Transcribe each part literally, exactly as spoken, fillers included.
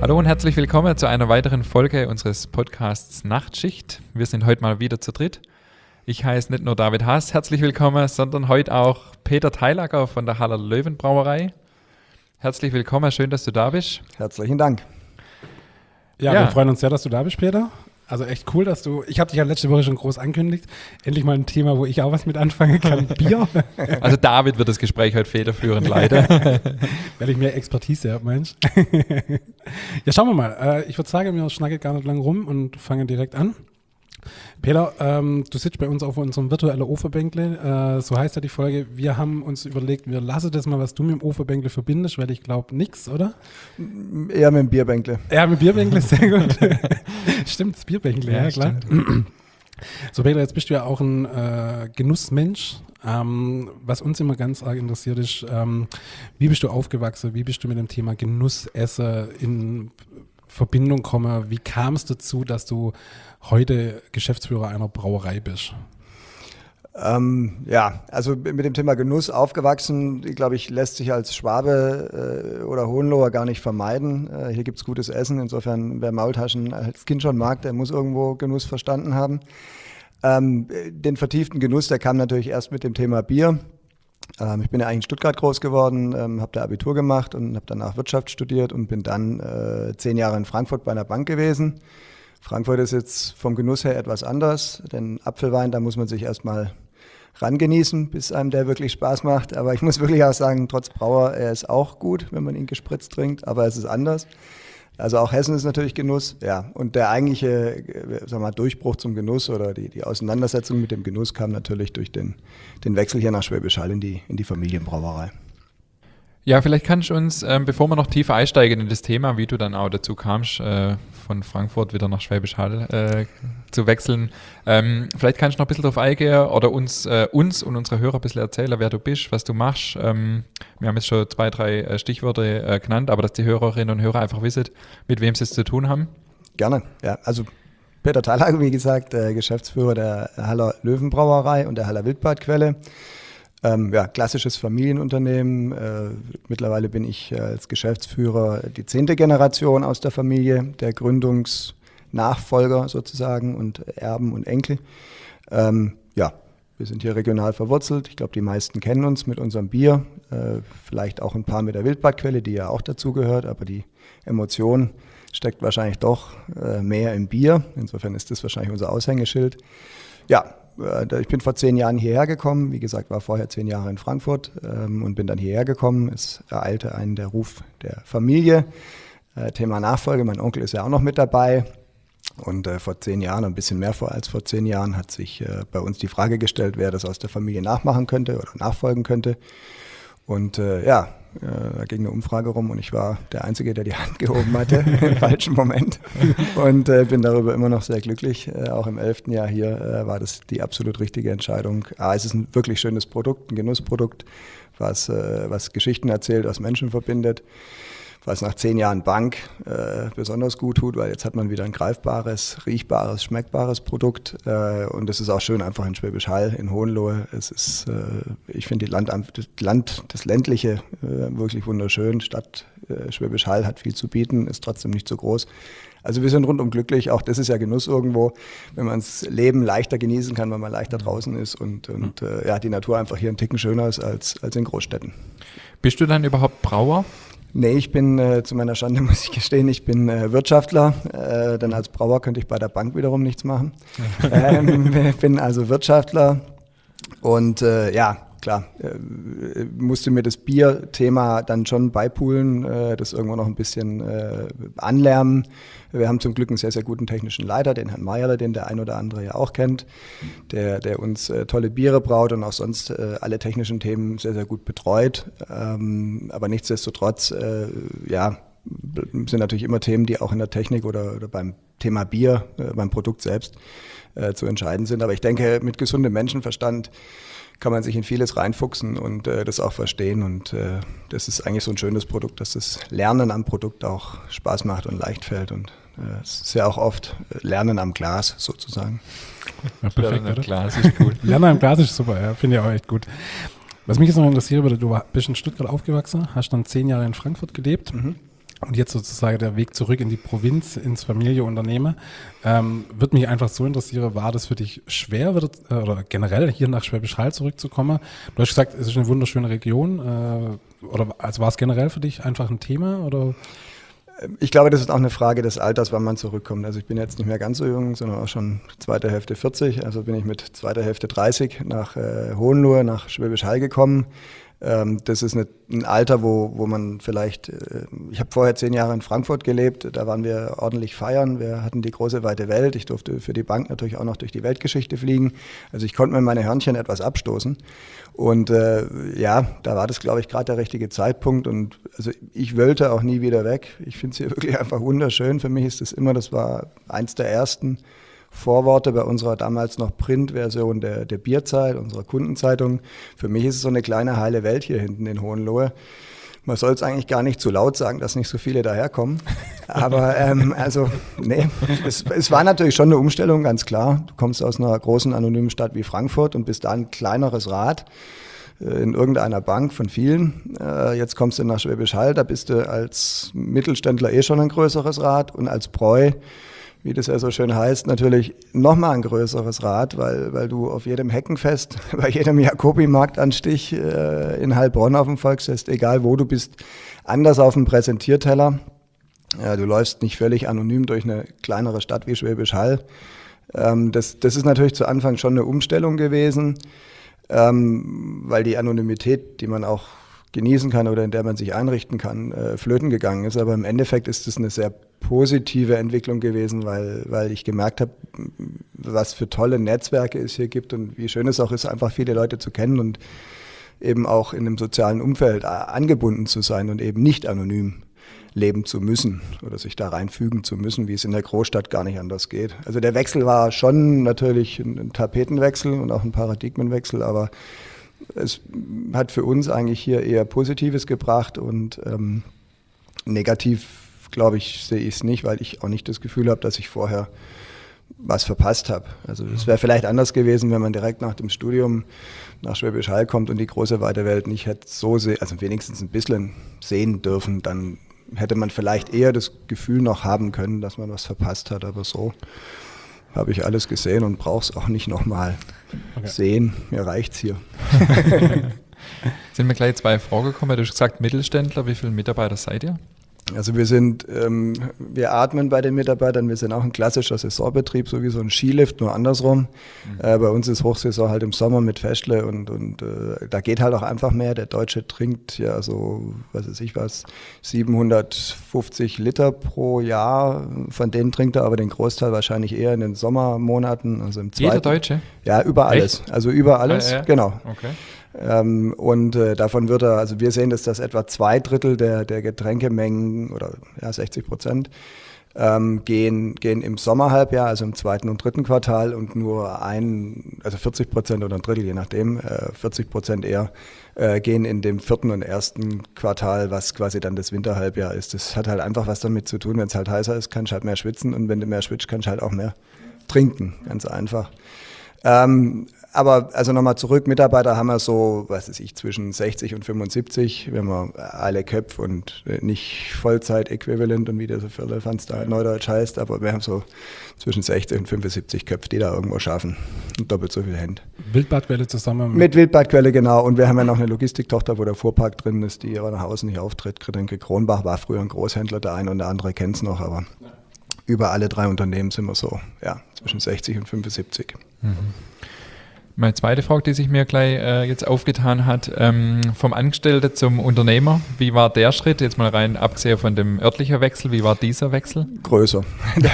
Hallo und herzlich willkommen zu einer weiteren Folge unseres Podcasts Nachtschicht. Wir sind heute mal wieder zu dritt. Ich heiße nicht nur David Haas, herzlich willkommen, sondern heute auch Peter Theilacker von der Haller Löwen Brauerei. Herzlich willkommen, schön, dass du da bist. Herzlichen Dank. Ja, Ja. wir freuen uns sehr, dass du da bist, Peter. Also echt cool, dass du, ich habe dich ja letzte Woche schon groß angekündigt, endlich mal ein Thema, wo ich auch was mit anfangen kann, Bier. Also David wird das Gespräch heute federführend leiten. Weil ich mehr Expertise habe, Mensch. Ja, schauen wir mal. Äh, Ich würde sagen, wir schnacken gar nicht lang rum und fangen direkt an. Peter, ähm, du sitzt bei uns auf unserem virtuellen Ofenbänkle, äh, so heißt ja die Folge. Wir haben uns überlegt, wir lassen das mal, was du mit dem Ofenbänkle verbindest, weil ich glaube nichts, oder? Eher mit dem Bierbänkle. Ja, mit Bierbänkle, sehr gut. Stimmt, das Bierbänkle, ja, Ja, klar. So, Peter, jetzt bist du ja auch ein äh, Genussmensch. Ähm, was uns immer ganz arg interessiert ist, ähm, wie bist du aufgewachsen? Wie bist du mit dem Thema Genussessen in Verbindung gekommen? Wie kam es dazu, dass du heute Geschäftsführer einer Brauerei bist? Ähm, ja, also mit dem Thema Genuss aufgewachsen, glaube ich, lässt sich als Schwabe äh, oder Hohenloher gar nicht vermeiden. Äh, hier gibt es gutes Essen, insofern wer Maultaschen als Kind schon mag, der muss irgendwo Genuss verstanden haben. Ähm, den vertieften Genuss, der kam natürlich erst mit dem Thema Bier. Ähm, ich bin ja eigentlich in Stuttgart groß geworden, ähm, habe da Abitur gemacht und habe danach Wirtschaft studiert und bin dann äh, zehn Jahre in Frankfurt bei einer Bank gewesen. Frankfurt ist jetzt vom Genuss her etwas anders, denn Apfelwein, da muss man sich erstmal rangenießen, bis einem der wirklich Spaß macht. Aber ich muss wirklich auch sagen, trotz Brauer, er ist auch gut, wenn man ihn gespritzt trinkt, aber es ist anders. Also auch Hessen ist natürlich Genuss, ja. Und der eigentliche, sag mal, Durchbruch zum Genuss oder die, die Auseinandersetzung mit dem Genuss kam natürlich durch den, den Wechsel hier nach Schwäbisch Hall in die, in die Familienbrauerei. Ja, vielleicht kannst du uns, ähm, bevor wir noch tiefer einsteigen in das Thema, wie du dann auch dazu kamst, äh, von Frankfurt wieder nach Schwäbisch Hall äh, zu wechseln, ähm, vielleicht kannst du noch ein bisschen drauf eingehen oder uns, äh, uns und unsere Hörer ein bisschen erzählen, wer du bist, was du machst. Ähm, wir haben jetzt schon zwei, drei äh, Stichworte äh, genannt, aber dass die Hörerinnen und Hörer einfach wissen, mit wem sie es zu tun haben. Gerne, ja. Also Peter Theilacker, wie gesagt, äh, Geschäftsführer der Haller Löwen Brauerei und der Haller Wildbadquelle. Ähm, ja, klassisches Familienunternehmen. Äh, mittlerweile bin ich äh, als Geschäftsführer die zehnte Generation aus der Familie, der Gründungsnachfolger sozusagen und Erben und Enkel. Ähm, ja, wir sind hier regional verwurzelt. Ich glaube, die meisten kennen uns mit unserem Bier. Äh, vielleicht auch ein paar mit der Wildbadquelle, die ja auch dazugehört. Aber die Emotion steckt wahrscheinlich doch äh, mehr im Bier. Insofern ist das wahrscheinlich unser Aushängeschild. Ja, ich bin vor zehn Jahren hierher gekommen. Wie gesagt, war vorher zehn Jahre in Frankfurt ähm, und bin dann hierher gekommen. Es ereilte einen der Ruf der Familie. Äh, Thema Nachfolge, mein Onkel ist ja auch noch mit dabei. Und äh, vor zehn Jahren, ein bisschen mehr vor als vor zehn Jahren, hat sich äh, bei uns die Frage gestellt, wer das aus der Familie nachmachen könnte oder nachfolgen könnte. Und äh, ja, äh, da ging eine Umfrage rum und ich war der Einzige, der die Hand gehoben hatte im falschen Moment. Und äh, bin darüber immer noch sehr glücklich. Äh, auch im elften Jahr hier äh, war das die absolut richtige Entscheidung. Ah, es ist ein wirklich schönes Produkt, ein Genussprodukt, was, äh, was Geschichten erzählt, was Menschen verbindet, was nach zehn Jahren Bank äh, besonders gut tut, weil jetzt hat man wieder ein greifbares, riechbares, schmeckbares Produkt. Äh, und es ist auch schön einfach in Schwäbisch Hall, in Hohenlohe. Es ist, äh, ich finde die Land, das Land, das ländliche äh, wirklich wunderschön. Stadt äh, Schwäbisch Hall hat viel zu bieten, ist trotzdem nicht so groß. Also wir sind rundum glücklich. Auch das ist ja Genuss irgendwo, wenn man das Leben leichter genießen kann, weil man leichter draußen ist und, und äh, ja, die Natur einfach hier einen Ticken schöner ist als, als in Großstädten. Bist du dann überhaupt Brauer? Nee, ich bin, äh, zu meiner Schande muss ich gestehen, ich bin äh, Wirtschaftler, äh, denn als Brauer könnte ich bei der Bank wiederum nichts machen. ähm, ich bin also Wirtschaftler und äh, ja, klar, äh, musste mir das Bierthema dann schon beipulen, äh, das irgendwo noch ein bisschen äh, anlernen. Wir haben zum Glück einen sehr, sehr guten technischen Leiter, den Herrn Meierle, den der ein oder andere ja auch kennt, der, der uns äh, tolle Biere braut und auch sonst äh, alle technischen Themen sehr, sehr gut betreut. Ähm, aber nichtsdestotrotz, äh, ja, sind natürlich immer Themen, die auch in der Technik oder, oder beim Thema Bier, äh, beim Produkt selbst äh, zu entscheiden sind. Aber ich denke, mit gesundem Menschenverstand kann man sich in vieles reinfuchsen und äh, das auch verstehen. Und äh, das ist eigentlich so ein schönes Produkt, dass das Lernen am Produkt auch Spaß macht und leicht fällt. Und äh, es ist ja auch oft Lernen am Glas sozusagen. Ja, perfekt, Lernen am Glas ist gut. Lernen am Glas ist super, ja, finde ich auch echt gut. Was mich jetzt noch interessiert, du bist in Stuttgart aufgewachsen, hast dann zehn Jahre in Frankfurt gelebt. Mhm. und jetzt sozusagen der Weg zurück in die Provinz, ins Familienunternehmen. Ähm, würde mich einfach so interessieren, war das für dich schwer wird, äh, oder generell hier nach Schwäbisch Hall zurückzukommen? Du hast gesagt, es ist eine wunderschöne Region. Äh, oder also war es generell für dich einfach ein Thema? Oder? Ich glaube, das ist auch eine Frage des Alters, wann man zurückkommt. Also ich bin jetzt nicht mehr ganz so jung, sondern auch schon zweite Hälfte vierzig. Also bin ich mit zweiter Hälfte dreißig nach äh, Hohenlohe, nach Schwäbisch Hall gekommen. Ähm, das ist eine, ein Alter, wo, wo man vielleicht, äh, ich habe vorher zehn Jahre in Frankfurt gelebt, da waren wir ordentlich feiern, wir hatten die große weite Welt, ich durfte für die Bank natürlich auch noch durch die Weltgeschichte fliegen, also ich konnte mir meine Hörnchen etwas abstoßen und äh, ja, da war das, glaube ich, gerade der richtige Zeitpunkt und also ich wollte auch nie wieder weg, ich finde es hier wirklich einfach wunderschön, für mich ist das immer, das war eins der ersten Vorworte bei unserer damals noch Printversion der, der Bierzeit, unserer Kundenzeitung. Für mich ist es so eine kleine heile Welt hier hinten in Hohenlohe. Man soll es eigentlich gar nicht zu laut sagen, dass nicht so viele daherkommen. Aber ähm, also, nee, es, es war natürlich schon eine Umstellung, ganz klar. Du kommst aus einer großen anonymen Stadt wie Frankfurt und bist da ein kleineres Rad äh, in irgendeiner Bank von vielen. Äh, jetzt kommst du nach Schwäbisch Hall, da bist du als Mittelständler eh schon ein größeres Rad und als Bräu, wie das ja so schön heißt, natürlich nochmal ein größeres Rad, weil, weil du auf jedem Heckenfest, bei jedem Jacobi-Marktanstich äh, in Heilbronn auf dem Volksfest, egal wo du bist, anders auf dem Präsentierteller. Ja, du läufst nicht völlig anonym durch eine kleinere Stadt wie Schwäbisch Hall. Ähm, das, das ist natürlich zu Anfang schon eine Umstellung gewesen, ähm, weil die Anonymität, die man auch genießen kann oder in der man sich einrichten kann, äh, flöten gegangen ist. Aber im Endeffekt ist es eine sehr positive Entwicklung gewesen, weil, weil ich gemerkt habe, was für tolle Netzwerke es hier gibt und wie schön es auch ist, einfach viele Leute zu kennen und eben auch in einem sozialen Umfeld angebunden zu sein und eben nicht anonym leben zu müssen oder sich da reinfügen zu müssen, wie es in der Großstadt gar nicht anders geht. Also der Wechsel war schon natürlich ein Tapetenwechsel und auch ein Paradigmenwechsel, aber es hat für uns eigentlich hier eher Positives gebracht und ähm, negativ, glaube ich, sehe ich es nicht, weil ich auch nicht das Gefühl habe, dass ich vorher was verpasst habe. Also es wäre vielleicht anders gewesen, wenn man direkt nach dem Studium nach Schwäbisch Hall kommt und die große weite Welt nicht hätte so sehen, also wenigstens ein bisschen sehen dürfen, dann hätte man vielleicht eher das Gefühl noch haben können, dass man was verpasst hat, aber so habe ich alles gesehen und brauche es auch nicht nochmal okay. sehen. Mir reicht's hier. Sind mir gleich zwei Fragen gekommen. Du hast gesagt Mittelständler. Wie viele Mitarbeiter seid ihr? Also wir sind, ähm, wir atmen bei den Mitarbeitern. Wir sind auch ein klassischer Saisonbetrieb, so wie so ein Skilift, nur andersrum. Mhm. Äh, bei uns ist Hochsaison halt im Sommer mit Festle und, und äh, da geht halt auch einfach mehr. Der Deutsche trinkt ja so, was weiß ich was, siebenhundertfünfzig Liter pro Jahr. Von denen trinkt er aber den Großteil wahrscheinlich eher in den Sommermonaten, also im zweiten. Jeder Deutsche? Ja, über alles. Echt? Also über alles, ja, ja. genau. Okay. Ähm, und äh, davon wird er, also wir sehen, dass das etwa zwei Drittel der, der Getränkemengen oder ja, sechzig Prozent ähm, gehen, gehen im Sommerhalbjahr, also im zweiten und dritten Quartal und nur ein, also vierzig Prozent oder ein Drittel, je nachdem, äh, vierzig Prozent eher, äh, gehen in dem vierten und ersten Quartal, was quasi dann das Winterhalbjahr ist. Das hat halt einfach was damit zu tun, wenn es halt heißer ist, kannst du halt mehr schwitzen und wenn du mehr schwitzt, kannst du halt auch mehr trinken, ganz einfach. Ähm, aber also nochmal zurück, Mitarbeiter haben wir so, was weiß ich, zwischen sechzig und fünfundsiebzig, wenn man alle Köpfe und nicht Vollzeit-Äquivalent und wie das für Elefanz da neudeutsch heißt, aber wir haben so zwischen sechzig und fünfundsiebzig Köpfe, die da irgendwo schaffen und doppelt so viel Hände. Wildbadquelle zusammen? Mit, mit Wildbadquelle, genau. Und wir haben ja noch eine Logistiktochter, wo der Fuhrpark drin ist, die aber nach außen nicht auftritt. Getränke Kronbach war früher ein Großhändler, der eine und der andere kennt es noch, aber ja. Über alle drei Unternehmen sind wir so, ja, zwischen sechzig und fünfundsiebzig. Mhm. Meine zweite Frage, die sich mir gleich äh, jetzt aufgetan hat, ähm, vom Angestellten zum Unternehmer, wie war der Schritt, jetzt mal rein abgesehen von dem örtlichen Wechsel, wie war dieser Wechsel? Größer.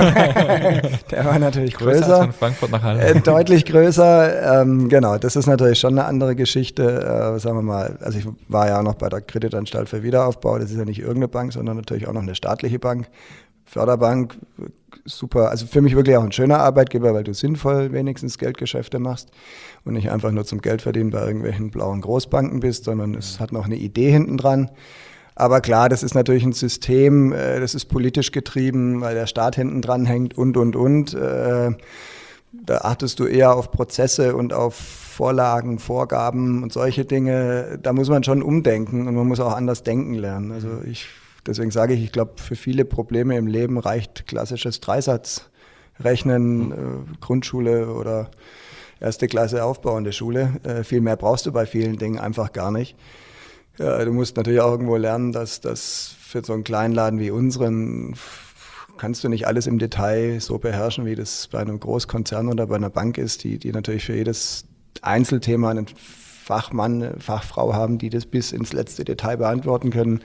der, der war natürlich größer. größer. Von Frankfurt nach Halle. Äh, deutlich größer, ähm, genau, das ist natürlich schon eine andere Geschichte, äh, sagen wir mal, also ich war ja auch noch bei der Kreditanstalt für Wiederaufbau, das ist ja nicht irgendeine Bank, sondern natürlich auch noch eine staatliche Bank. Förderbank, super, also für mich wirklich auch ein schöner Arbeitgeber, weil du sinnvoll wenigstens Geldgeschäfte machst und nicht einfach nur zum Geldverdienen bei irgendwelchen blauen Großbanken bist, sondern es hat noch eine Idee hinten dran. Aber klar, das ist natürlich ein System, das ist politisch getrieben, weil der Staat hinten dran hängt und, und, und. Da achtest du eher auf Prozesse und auf Vorlagen, Vorgaben und solche Dinge. Da muss man schon umdenken und man muss auch anders denken lernen. Also ich deswegen sage ich, ich glaube, für viele Probleme im Leben reicht klassisches Dreisatzrechnen, äh, Grundschule oder erste Klasse aufbauende Schule. Äh, viel mehr brauchst du bei vielen Dingen einfach gar nicht. Äh, du musst natürlich auch irgendwo lernen, dass das für so einen kleinen Laden wie unseren kannst du nicht alles im Detail so beherrschen, wie das bei einem Großkonzern oder bei einer Bank ist, die, die natürlich für jedes Einzelthema einen Fachmann, eine Fachfrau haben, die das bis ins letzte Detail beantworten können.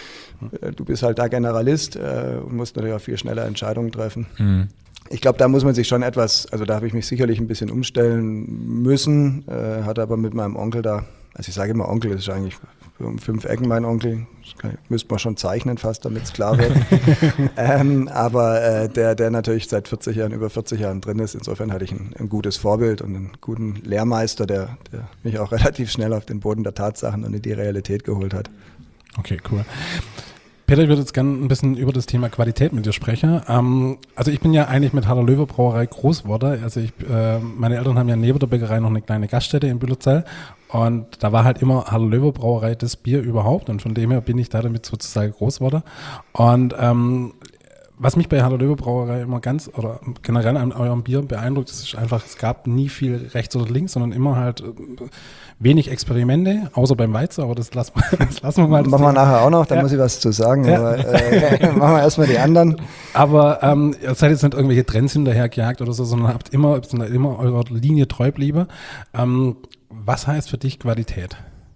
Du bist halt da Generalist äh, und musst natürlich auch viel schneller Entscheidungen treffen. Mhm. Ich glaube, da muss man sich schon etwas, also da habe ich mich sicherlich ein bisschen umstellen müssen, äh, hatte aber mit meinem Onkel da, also ich sage immer Onkel, das ist eigentlich um fünf Ecken mein Onkel, das müsste man schon zeichnen fast, damit es klar wird. ähm, aber äh, der, der natürlich seit vierzig Jahren, über vierzig Jahren drin ist, insofern hatte ich ein, ein gutes Vorbild und einen guten Lehrmeister, der, der mich auch relativ schnell auf den Boden der Tatsachen und in die Realität geholt hat. Okay, cool. Peter, ich würde jetzt gerne ein bisschen über das Thema Qualität mit dir sprechen. Ähm, also ich bin ja eigentlich mit Haller Löwe Brauerei groß geworden. Also ich, äh, meine Eltern haben ja neben der Bäckerei noch eine kleine Gaststätte in Bühlerzell und da war halt immer Haller Löwe Brauerei das Bier überhaupt und von dem her bin ich da damit sozusagen groß geworden. Und ähm, was mich bei Haller Löwe Brauerei immer ganz oder generell an eurem Bier beeindruckt, ist einfach, es gab nie viel rechts oder links, sondern immer halt wenig Experimente, außer beim Weizen, aber das lassen wir, das lassen wir mal. Das machen wir nachher auch noch, da ja. muss ich was zu sagen, ja. aber äh, machen wir erstmal die anderen. Aber ähm, ihr seid jetzt nicht irgendwelche Trends hinterhergejagt oder so, sondern habt immer, immer eurer Linie treu geblieben. Ähm, was heißt für dich Qualität?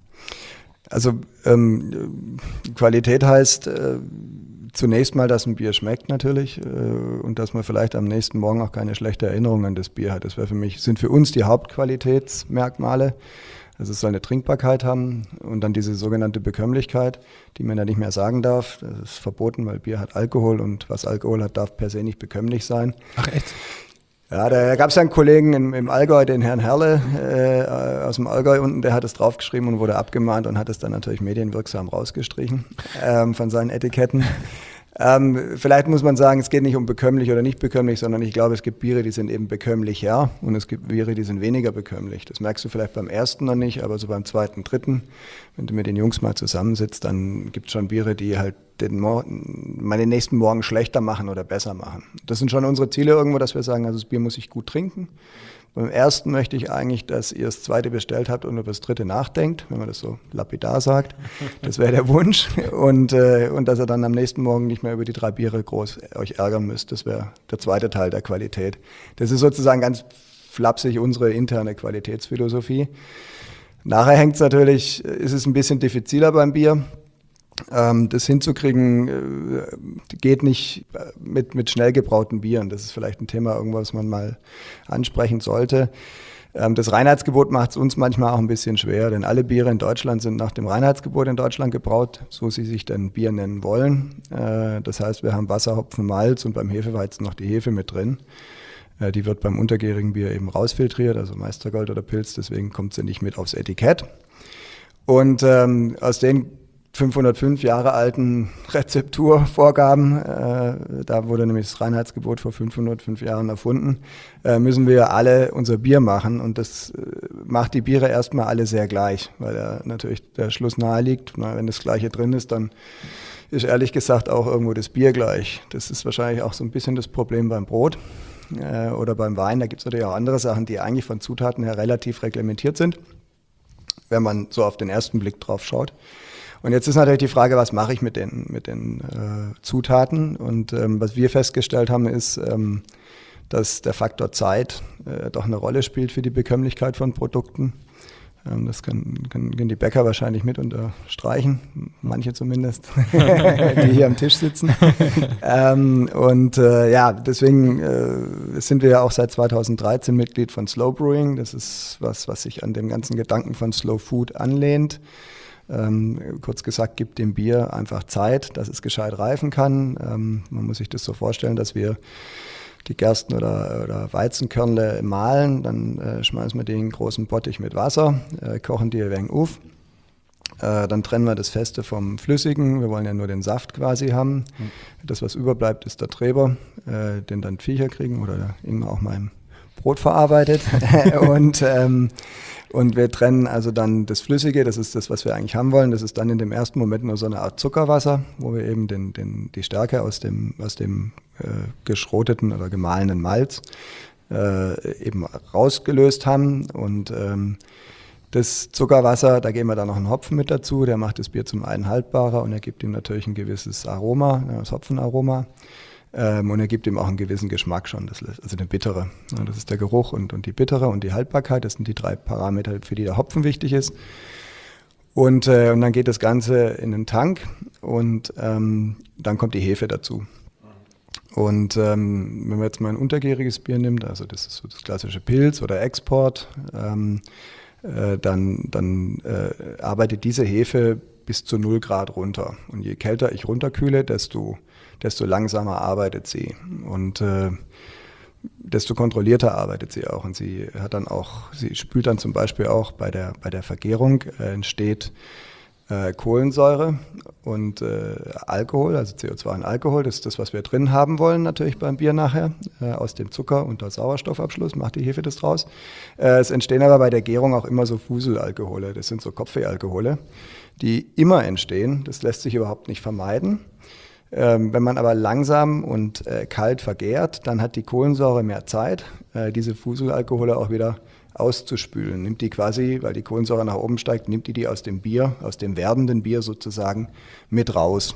Also ähm, Qualität heißt äh, zunächst mal, dass ein Bier schmeckt natürlich äh, und dass man vielleicht am nächsten Morgen auch keine schlechte Erinnerung an das Bier hat. Das wäre für mich, sind für uns die Hauptqualitätsmerkmale. Also es soll eine Trinkbarkeit haben und dann diese sogenannte Bekömmlichkeit, die man ja nicht mehr sagen darf. Das ist verboten, weil Bier hat Alkohol und was Alkohol hat, darf per se nicht bekömmlich sein. Ach echt? Ja, da gab es ja einen Kollegen im, im Allgäu, den Herrn Herle äh, aus dem Allgäu unten, der hat es draufgeschrieben und wurde abgemahnt und hat es dann natürlich medienwirksam rausgestrichen ähm, von seinen Etiketten. Ähm, vielleicht muss man sagen, es geht nicht um bekömmlich oder nicht bekömmlich, sondern ich glaube, es gibt Biere, die sind eben bekömmlicher und es gibt Biere, die sind weniger bekömmlich. Das merkst du vielleicht beim ersten noch nicht, aber so beim zweiten, dritten, wenn du mit den Jungs mal zusammensitzt, dann gibt es schon Biere, die halt den Mor- meine nächsten Morgen schlechter machen oder besser machen. Das sind schon unsere Ziele irgendwo, dass wir sagen, also das Bier muss ich gut trinken. Beim ersten möchte ich eigentlich, dass ihr das zweite bestellt habt und über das dritte nachdenkt, wenn man das so lapidar sagt. Das wäre der Wunsch. Und, äh, und dass ihr dann am nächsten Morgen nicht mehr über die drei Biere groß euch ärgern müsst. Das wäre der zweite Teil der Qualität. Das ist sozusagen ganz flapsig unsere interne Qualitätsphilosophie. Nachher hängt es natürlich, ist es ein bisschen diffiziler beim Bier. Ähm, das hinzukriegen äh, geht nicht mit, mit schnell gebrauten Bieren. Das ist vielleicht ein Thema, irgendwas, was man mal ansprechen sollte. Ähm, das Reinheitsgebot macht es uns manchmal auch ein bisschen schwer, denn alle Biere in Deutschland sind nach dem Reinheitsgebot in Deutschland gebraut, so sie sich denn Bier nennen wollen. Äh, das heißt, wir haben Wasser, Hopfen, Malz und beim Hefeweizen noch die Hefe mit drin. Äh, die wird beim untergärigen Bier eben rausfiltriert, also Meistergold oder Pilz, deswegen kommt sie nicht mit aufs Etikett. Und ähm, aus den fünfhundertfünf Jahre alten Rezepturvorgaben, äh, da wurde nämlich das Reinheitsgebot vor fünfhundertfünf Jahren erfunden, äh, müssen wir alle unser Bier machen und das äh, macht die Biere erstmal alle sehr gleich, weil ja natürlich der Schluss nahe liegt, na, wenn das Gleiche drin ist, dann ist ehrlich gesagt auch irgendwo das Bier gleich. Das ist wahrscheinlich auch so ein bisschen das Problem beim Brot äh, oder beim Wein, da gibt es natürlich auch andere Sachen, die eigentlich von Zutaten her relativ reglementiert sind, wenn man so auf den ersten Blick drauf schaut. Und jetzt ist natürlich die Frage, was mache ich mit den, mit den äh, Zutaten? Und ähm, was wir festgestellt haben, ist, ähm, dass der Faktor Zeit äh, doch eine Rolle spielt für die Bekömmlichkeit von Produkten. Ähm, das können, können, können die Bäcker wahrscheinlich mit unterstreichen, manche zumindest, die hier am Tisch sitzen. ähm, und äh, ja, deswegen äh, sind wir ja auch seit zweitausenddreizehn Mitglied von Slow Brewing. Das ist was, was sich an dem ganzen Gedanken von Slow Food anlehnt. Ähm, kurz gesagt, gibt dem Bier einfach Zeit, dass es gescheit reifen kann. Ähm, man muss sich das so vorstellen, dass wir die Gersten- oder, oder Weizenkörnle mahlen, dann äh, schmeißen wir die in einen großen Bottich mit Wasser, äh, kochen die ein wenig auf. Äh, dann trennen wir das Feste vom Flüssigen. Wir wollen ja nur den Saft quasi haben. Mhm. Das, was überbleibt, ist der Treber, äh, den dann Viecher kriegen oder irgendwann auch mal im Brot verarbeitet. und ähm, Und wir trennen also dann das Flüssige, das ist das, was wir eigentlich haben wollen. Das ist dann in dem ersten Moment nur so eine Art Zuckerwasser, wo wir eben den, den, die Stärke aus dem, aus dem äh, geschroteten oder gemahlenen Malz äh, eben rausgelöst haben. Und ähm, das Zuckerwasser, da geben wir dann noch einen Hopfen mit dazu, der macht das Bier zum einen haltbarer und er gibt ihm natürlich ein gewisses Aroma, das Hopfenaroma. Ähm, und er gibt ihm auch einen gewissen Geschmack schon, das, also eine bittere. Ja, das ist der Geruch und, und die bittere und die Haltbarkeit, das sind die drei Parameter, für die der Hopfen wichtig ist. Und, äh, und dann geht das Ganze in den Tank und ähm, dann kommt die Hefe dazu. Und ähm, wenn man jetzt mal ein untergäriges Bier nimmt, also das ist so das klassische Pilz oder Export, ähm, äh, dann, dann äh, arbeitet diese Hefe bis zu null Grad runter. Und je kälter ich runterkühle, desto desto langsamer arbeitet sie und äh, desto kontrollierter arbeitet sie auch. Und sie hat dann auch, sie spült dann zum Beispiel auch bei der, bei der Vergärung äh, entsteht äh, Kohlensäure und äh, Alkohol, also C O zwei und Alkohol. Das ist das, was wir drin haben wollen natürlich beim Bier nachher. Äh, aus dem Zucker und der Sauerstoffabschluss macht die Hefe das draus. Äh, es entstehen aber bei der Gärung auch immer so Fuselalkohole, das sind so Kopfwehalkohole, die immer entstehen. Das lässt sich überhaupt nicht vermeiden. Ähm, wenn man aber langsam und äh, kalt vergärt, dann hat die Kohlensäure mehr Zeit, äh, diese Fuselalkohole auch wieder auszuspülen. Nimmt die quasi, weil die Kohlensäure nach oben steigt, nimmt die die aus dem Bier, aus dem werdenden Bier sozusagen mit raus.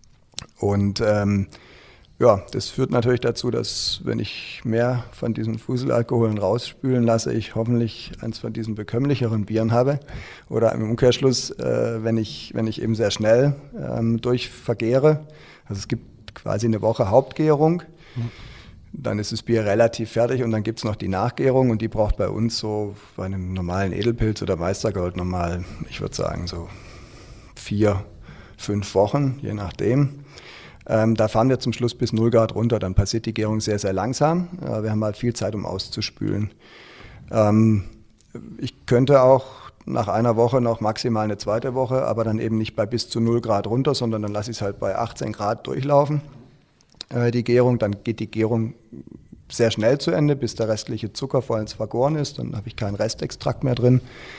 Und ähm, ja, das führt natürlich dazu, dass wenn ich mehr von diesen Fuselalkoholen rausspülen lasse, ich hoffentlich eins von diesen bekömmlicheren Bieren habe. Oder im Umkehrschluss, äh, wenn ich, wenn ich eben sehr schnell ähm, durchvergäre. Also es gibt quasi eine Woche Hauptgärung, mhm. Dann ist das Bier relativ fertig und dann gibt es noch die Nachgärung und die braucht bei uns so bei einem normalen Edelpilz oder Meistergold normal, ich würde sagen so vier, fünf Wochen, je nachdem. Ähm, da fahren wir zum Schluss bis null Grad runter, dann passiert die Gärung sehr, sehr langsam. Äh, wir haben halt viel Zeit, um auszuspülen. Ähm, ich könnte auch nach einer Woche noch maximal eine zweite Woche, aber dann eben nicht bei bis zu null Grad runter, sondern dann lasse ich es halt bei achtzehn Grad durchlaufen, äh, die Gärung. Dann geht die Gärung sehr schnell zu Ende, bis der restliche Zucker vollends vergoren ist. Dann habe ich keinen Restextrakt mehr drin.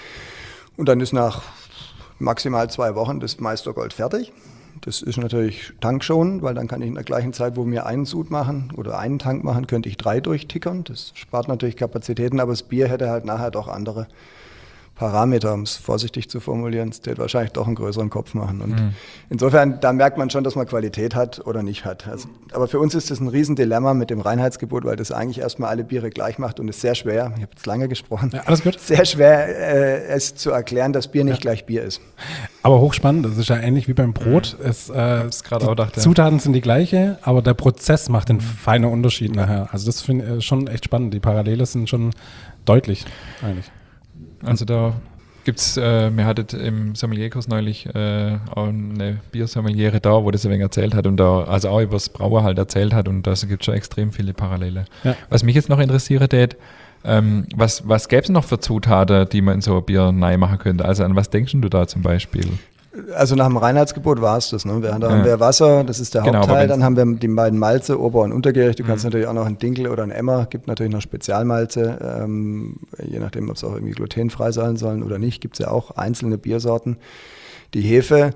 Und dann ist nach maximal zwei Wochen das Meistergold fertig. Das ist natürlich tankschonend, weil dann kann ich in der gleichen Zeit, wo wir einen Sud machen oder einen Tank machen, könnte ich drei durchtickern. Das spart natürlich Kapazitäten, aber das Bier hätte halt nachher doch andere Parameter, um es vorsichtig zu formulieren. Es wird wahrscheinlich doch einen größeren Kopf machen. Und mhm. insofern, da merkt man schon, dass man Qualität hat oder nicht hat. Also, aber für uns ist das ein Riesendilemma mit dem Reinheitsgebot, weil das eigentlich erstmal alle Biere gleich macht und es ist sehr schwer, ich habe jetzt lange gesprochen, ja, alles gut. Sehr schwer äh, es zu erklären, dass Bier nicht ja. gleich Bier ist. Aber hochspannend, das ist ja ähnlich wie beim Brot. Mhm. Es, äh, die auch gedacht, Zutaten ja. sind die gleiche, aber der Prozess macht den feinen Unterschied nachher. Also das finde ich schon echt spannend. Die Parallele sind schon deutlich eigentlich. Also da gibt es, äh, mir hattet im Sommelierkurs neulich äh, auch eine Biersommeliere da, wo das ein wenig erzählt hat und da, also auch über das Brauer halt erzählt hat und da gibt es schon extrem viele Parallele. Ja. Was mich jetzt noch interessiert hat, ähm, was, was gäbe es noch für Zutaten, die man in so ein Bier neu machen könnte? Also an was denkst du da zum Beispiel? Also nach dem Reinheitsgebot war es das. Ne? Da ja. haben wir Wasser, das ist der genau, Hauptteil. Dann haben wir die beiden Malze, Ober- und Untergärig. Du mhm. kannst natürlich auch noch einen Dinkel oder einen Emmer. Gibt natürlich noch Spezialmalze, ähm, je nachdem, ob es auch irgendwie glutenfrei sein sollen oder nicht. Gibt es ja auch einzelne Biersorten. Die Hefe.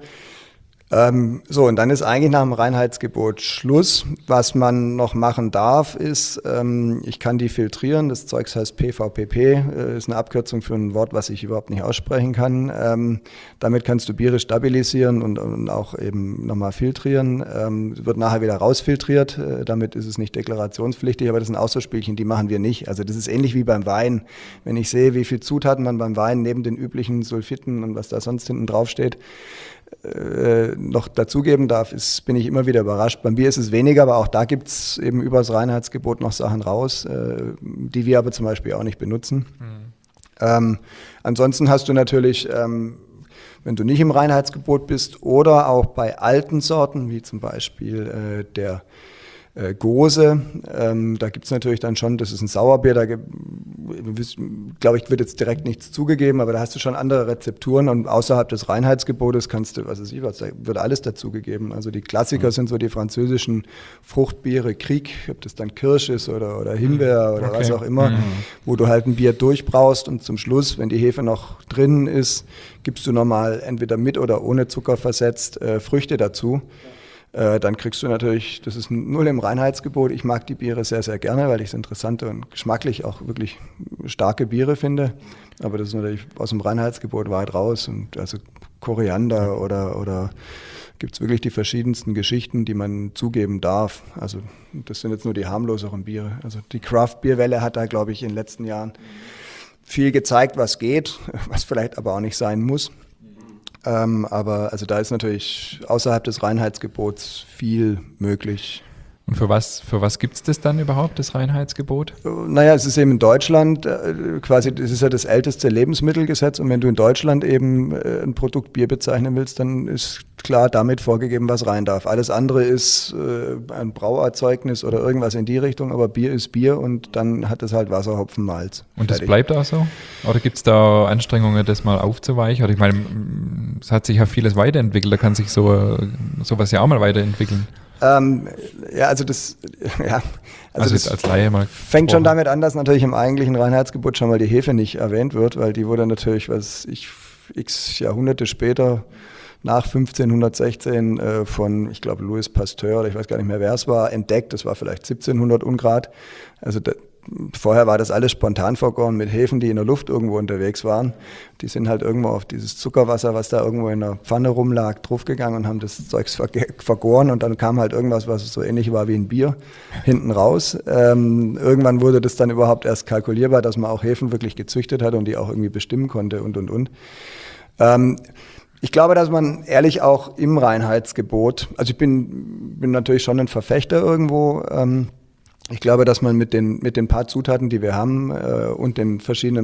Ähm, so, und dann ist eigentlich nach dem Reinheitsgebot Schluss. Was man noch machen darf, ist, ähm, ich kann die filtrieren. Das Zeugs heißt P V P P, äh, ist eine Abkürzung für ein Wort, was ich überhaupt nicht aussprechen kann. Ähm, damit kannst du Biere stabilisieren und, und auch eben nochmal filtrieren. Ähm, wird nachher wieder rausfiltriert. Äh, damit ist es nicht deklarationspflichtig, aber das sind auch so Spielchen, die machen wir nicht. Also das ist ähnlich wie beim Wein. Wenn ich sehe, wie viel Zutaten man beim Wein neben den üblichen Sulfiten und was da sonst hinten drauf steht, Äh, noch dazugeben darf, ist, bin ich immer wieder überrascht. Beim Bier ist es weniger, aber auch da gibt es eben über das Reinheitsgebot noch Sachen raus, äh, die wir aber zum Beispiel auch nicht benutzen. Mhm. Ähm, ansonsten hast du natürlich, ähm, wenn du nicht im Reinheitsgebot bist oder auch bei alten Sorten, wie zum Beispiel äh, der äh, Gose. Ähm, da gibt es natürlich dann schon, das ist ein Sauerbier, da glaube ich, wird jetzt direkt nichts zugegeben, aber da hast du schon andere Rezepturen und außerhalb des Reinheitsgebotes kannst du, was weiß ich was, da wird alles dazugegeben. Also die Klassiker mhm. sind so die französischen Fruchtbiere, Krieg, ob das dann Kirsch ist oder, oder Himbeer oder okay. was auch immer, mhm. wo du halt ein Bier durchbraust und zum Schluss, wenn die Hefe noch drin ist, gibst du nochmal entweder mit oder ohne Zucker versetzt äh, Früchte dazu. Äh, dann kriegst du natürlich, das ist null im Reinheitsgebot. Ich mag die Biere sehr, sehr gerne, weil ich es interessante und geschmacklich auch wirklich starke Biere finde. Aber das ist natürlich aus dem Reinheitsgebot weit raus. Und also Koriander oder, oder gibt es wirklich die verschiedensten Geschichten, die man zugeben darf. Also das sind jetzt nur die harmloseren Biere. Also die Craft-Bier-Welle hat da, glaube ich, in den letzten Jahren viel gezeigt, was geht, was vielleicht aber auch nicht sein muss. Ähm, aber also da ist natürlich außerhalb des Reinheitsgebots viel möglich. Und für was, für was gibt es das dann überhaupt, das Reinheitsgebot? Naja, es ist eben in Deutschland äh, quasi, das ist ja das älteste Lebensmittelgesetz und wenn du in Deutschland eben äh, ein Produkt Bier bezeichnen willst, dann ist klar damit vorgegeben, was rein darf. Alles andere ist äh, ein Brauerzeugnis oder irgendwas in die Richtung, aber Bier ist Bier und dann hat es halt Wasser, Hopfen, Malz. Und das bleibt auch so? Oder gibt es da Anstrengungen, das mal aufzuweichen? Oder ich meine, es hat sich ja vieles weiterentwickelt, da kann sich so sowas ja auch mal weiterentwickeln. Ähm, ja, also das, ja, also also das als Laie mal fängt schon damit an, dass natürlich im eigentlichen Reinheitsgebot schon mal die Hefe nicht erwähnt wird, weil die wurde natürlich, was ich, x Jahrhunderte später, nach fünfzehnhundertsechzehn äh, von, ich glaube, Louis Pasteur, oder ich weiß gar nicht mehr, wer es war, entdeckt. Das war vielleicht siebzehnhundert Ungrad. Also da, vorher war das alles spontan vergoren mit Hefen, die in der Luft irgendwo unterwegs waren. Die sind halt irgendwo auf dieses Zuckerwasser, was da irgendwo in der Pfanne rumlag, draufgegangen und haben das Zeugs vergoren und dann kam halt irgendwas, was so ähnlich war wie ein Bier, hinten raus. Ähm, irgendwann wurde das dann überhaupt erst kalkulierbar, dass man auch Hefen wirklich gezüchtet hat und die auch irgendwie bestimmen konnte und, und, und. Ähm, Ich glaube, dass man ehrlich auch im Reinheitsgebot, also ich bin, bin natürlich schon ein Verfechter irgendwo, ähm, ich glaube, dass man mit den, mit den paar Zutaten, die wir haben äh, und den verschiedenen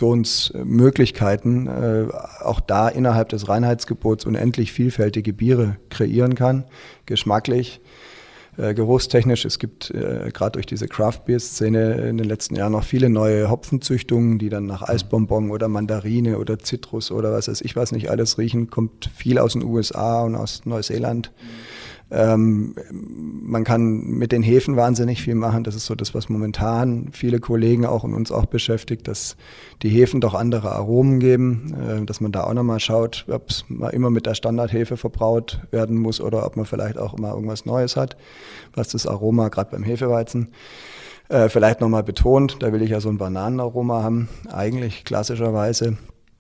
Produktionsmöglichkeiten äh, auch da innerhalb des Reinheitsgebots unendlich vielfältige Biere kreieren kann, geschmacklich, äh, geruchstechnisch. Es gibt äh, gerade durch diese Craft-Bier-Szene in den letzten Jahren noch viele neue Hopfenzüchtungen, die dann nach Eisbonbon oder Mandarine oder Zitrus oder was weiß ich was nicht alles riechen. Kommt viel aus den U S A und aus Neuseeland. Ähm, man kann mit den Hefen wahnsinnig viel machen. Das ist so das, was momentan viele Kollegen auch und uns auch beschäftigt, dass die Hefen doch andere Aromen geben, äh, dass man da auch nochmal schaut, ob es mal immer mit der Standardhefe verbraut werden muss oder ob man vielleicht auch mal irgendwas Neues hat, was das Aroma gerade beim Hefeweizen äh, vielleicht nochmal betont. Da will ich ja so ein Bananenaroma haben, eigentlich klassischerweise.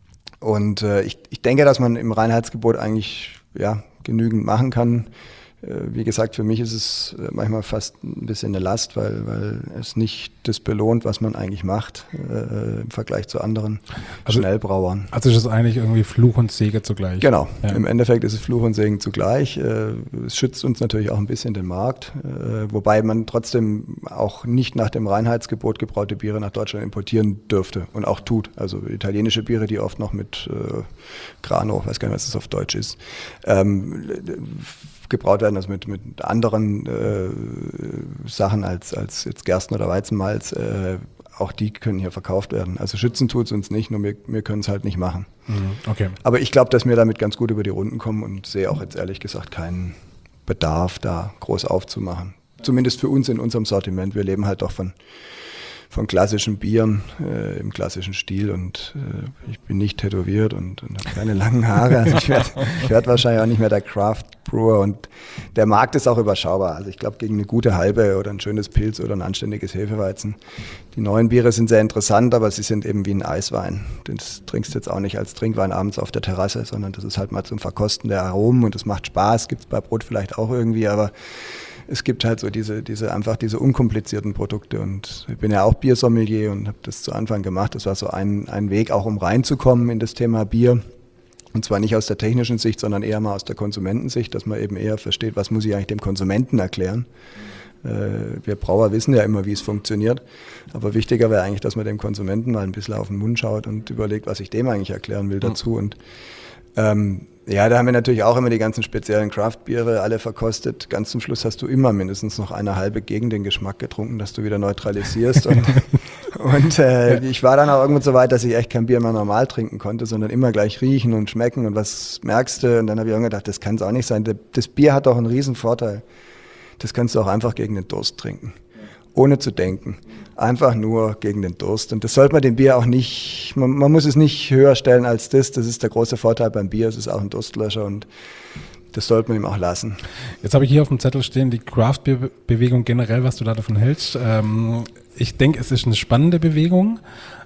Und äh, ich, ich denke, dass man im Reinheitsgebot eigentlich ja, genügend machen kann. Wie gesagt, für mich ist es manchmal fast ein bisschen eine Last, weil, weil es nicht das belohnt, was man eigentlich macht äh, im Vergleich zu anderen also, Schnellbrauern. Also ist es eigentlich irgendwie Fluch und Segen zugleich. Genau, ja. Im Endeffekt ist es Fluch und Segen zugleich. Äh, es schützt uns natürlich auch ein bisschen den Markt, äh, wobei man trotzdem auch nicht nach dem Reinheitsgebot gebraute Biere nach Deutschland importieren dürfte und auch tut. Also italienische Biere, die oft noch mit äh, Grano, weiß gar nicht, was das auf Deutsch ist, ähm, gebraut werden, also mit, mit anderen äh, Sachen als, als jetzt Gersten- oder Weizenmalz, äh, auch die können hier verkauft werden. Also schützen tut es uns nicht, nur wir, wir können es halt nicht machen. Mhm, okay. Aber ich glaube, dass wir damit ganz gut über die Runden kommen und sehe auch jetzt ehrlich gesagt keinen Bedarf, da groß aufzumachen. Zumindest für uns in unserem Sortiment. Wir leben halt doch von von klassischen Bieren äh, im klassischen Stil und äh, ich bin nicht tätowiert und, und habe keine langen Haare. Also ich werde werd wahrscheinlich auch nicht mehr der Craft Brewer und der Markt ist auch überschaubar. Also ich glaube, gegen eine gute Halbe oder ein schönes Pilz oder ein anständiges Hefeweizen. Die neuen Biere sind sehr interessant, aber sie sind eben wie ein Eiswein. Das trinkst du jetzt auch nicht als Trinkwein abends auf der Terrasse, sondern das ist halt mal zum Verkosten der Aromen und das macht Spaß. Gibt es bei Brot vielleicht auch irgendwie, aber es gibt halt so diese, diese einfach diese unkomplizierten Produkte und ich bin ja auch Biersommelier und habe das zu Anfang gemacht. Das war so ein, ein Weg auch, um reinzukommen in das Thema Bier und zwar nicht aus der technischen Sicht, sondern eher mal aus der Konsumentensicht, dass man eben eher versteht, was muss ich eigentlich dem Konsumenten erklären. Äh, wir Brauer wissen ja immer, wie es funktioniert, aber wichtiger wäre eigentlich, dass man dem Konsumenten mal ein bisschen auf den Mund schaut und überlegt, was ich dem eigentlich erklären will dazu und ähm, Ja, da haben wir natürlich auch immer die ganzen speziellen Craft-Biere alle verkostet. Ganz zum Schluss hast du immer mindestens noch eine halbe gegen den Geschmack getrunken, dass du wieder neutralisierst. und und äh, ich war dann auch irgendwann so weit, dass ich echt kein Bier mehr normal trinken konnte, sondern immer gleich riechen und schmecken und was merkst du. Und dann habe ich auch gedacht, das kann es auch nicht sein. Das Bier hat doch einen riesen Vorteil. Das kannst du auch einfach gegen den Durst trinken, ohne zu denken. Einfach nur gegen den Durst. Und das sollte man dem Bier auch nicht, man, man muss es nicht höher stellen als das. Das ist der große Vorteil beim Bier. Es ist auch ein Durstlöscher und das sollte man ihm auch lassen. Jetzt habe ich hier auf dem Zettel stehen, die Craft-Bewegung generell, was du da davon hältst. Ähm, ich denke, es ist eine spannende Bewegung.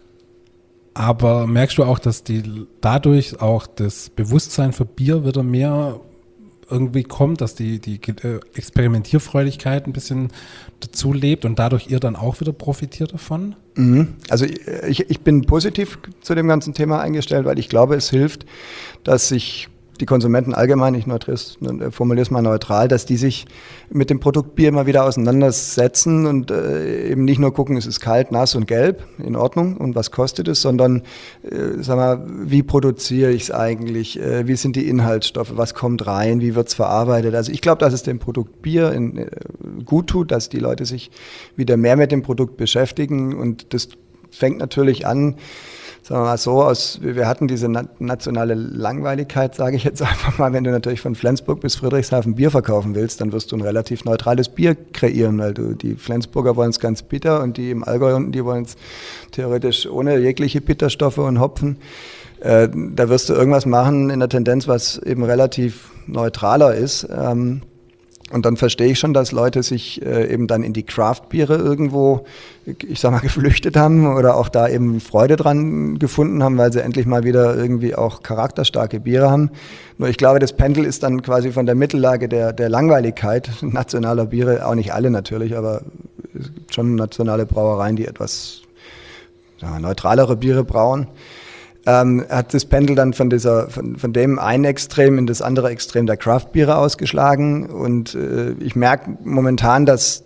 Aber merkst du auch, dass die dadurch auch das Bewusstsein für Bier wieder mehr irgendwie kommt, dass die, die äh, Experimentierfreudigkeit ein bisschen dazu lebt und dadurch ihr dann auch wieder profitiert davon? Mhm. Also ich, ich bin positiv zu dem ganzen Thema eingestellt, weil ich glaube, es hilft, dass sich die Konsumenten allgemein, ich formuliere es mal neutral, dass die sich mit dem Produkt Bier mal wieder auseinandersetzen und äh, eben nicht nur gucken, es ist kalt, nass und gelb, in Ordnung und was kostet es, sondern äh, sag mal, wie produziere ich es eigentlich, äh, wie sind die Inhaltsstoffe, was kommt rein, wie wird es verarbeitet. Also ich glaube, dass es dem Produkt Bier in, äh, gut tut, dass die Leute sich wieder mehr mit dem Produkt beschäftigen und das fängt natürlich an, sagen wir mal so, aus, wir hatten diese nationale Langweiligkeit, sage ich jetzt einfach mal, wenn du natürlich von Flensburg bis Friedrichshafen Bier verkaufen willst, dann wirst du ein relativ neutrales Bier kreieren, weil du, die Flensburger wollen es ganz bitter und die im Allgäu unten, die wollen es theoretisch ohne jegliche Bitterstoffe und Hopfen. Äh, da wirst du irgendwas machen in der Tendenz, was eben relativ neutraler ist. Ähm, Und dann verstehe ich schon, dass Leute sich äh, eben dann in die Craft-Biere irgendwo, ich sag mal, geflüchtet haben oder auch da eben Freude dran gefunden haben, weil sie endlich mal wieder irgendwie auch charakterstarke Biere haben. Nur ich glaube, das Pendel ist dann quasi von der Mittellage der, der Langweiligkeit nationaler Biere, auch nicht alle natürlich, aber es gibt schon nationale Brauereien, die etwas sagen wir, neutralere Biere brauen. Ähm, hat das Pendel dann von dieser, von, von dem einen Extrem in das andere Extrem der Craft-Biere ausgeschlagen und äh, ich merke momentan, dass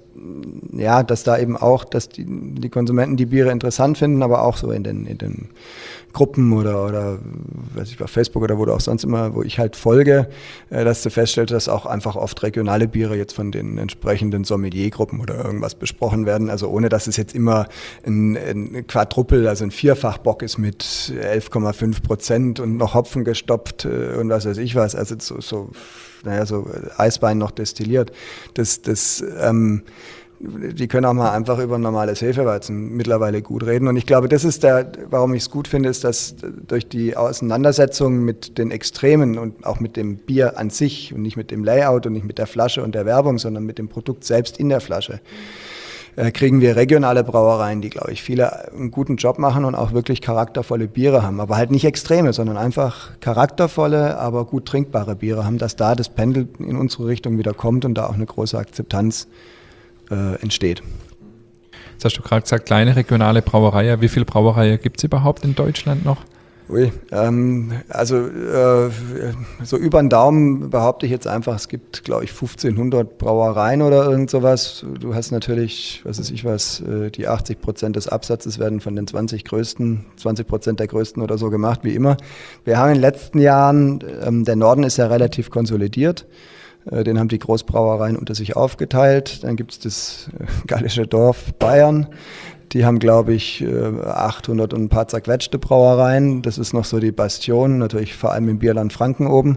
ja, dass da eben auch, dass die, die Konsumenten die Biere interessant finden, aber auch so in den, in den Gruppen oder, oder weiß ich, bei Facebook oder wo du auch sonst immer, wo ich halt folge, äh, dass du feststellst, dass auch einfach oft regionale Biere jetzt von den entsprechenden Sommeliergruppen oder irgendwas besprochen werden, also ohne, dass es jetzt immer ein, ein Quadruppel, also ein Vierfachbock ist mit elf Komma fünf Prozent und noch Hopfen gestopft äh, und was weiß ich was, also so, so naja, so Eiswein noch destilliert. Das, das, ähm, die können auch mal einfach über ein normales Hefeweizen mittlerweile gut reden. Und ich glaube, das ist der, warum ich es gut finde, ist, dass durch die Auseinandersetzung mit den Extremen und auch mit dem Bier an sich und nicht mit dem Layout und nicht mit der Flasche und der Werbung, sondern mit dem Produkt selbst in der Flasche, kriegen wir regionale Brauereien, die, glaube ich, viele einen guten Job machen und auch wirklich charaktervolle Biere haben. Aber halt nicht extreme, sondern einfach charaktervolle, aber gut trinkbare Biere haben, dass da das Pendel in unsere Richtung wieder kommt und da auch eine große Akzeptanz äh, entsteht. Jetzt hast du gerade gesagt, kleine regionale Brauereien. Wie viele Brauereien gibt es überhaupt in Deutschland noch? Ui, ähm, also äh, so über den Daumen behaupte ich jetzt einfach, es gibt, glaube ich, fünfzehnhundert Brauereien oder irgend sowas. Du hast natürlich, was weiß ich was, äh, die achtzig Prozent des Absatzes werden von den zwanzig größten, zwanzig Prozent der größten oder so gemacht, wie immer. Wir haben in den letzten Jahren, ähm, der Norden ist ja relativ konsolidiert. Äh, den haben die Großbrauereien unter sich aufgeteilt. Dann gibt es das äh, gallische Dorf Bayern. Die haben, glaube ich, achthundert und ein paar zerquetschte Brauereien. Das ist noch so die Bastion, natürlich vor allem im Bierland Franken oben.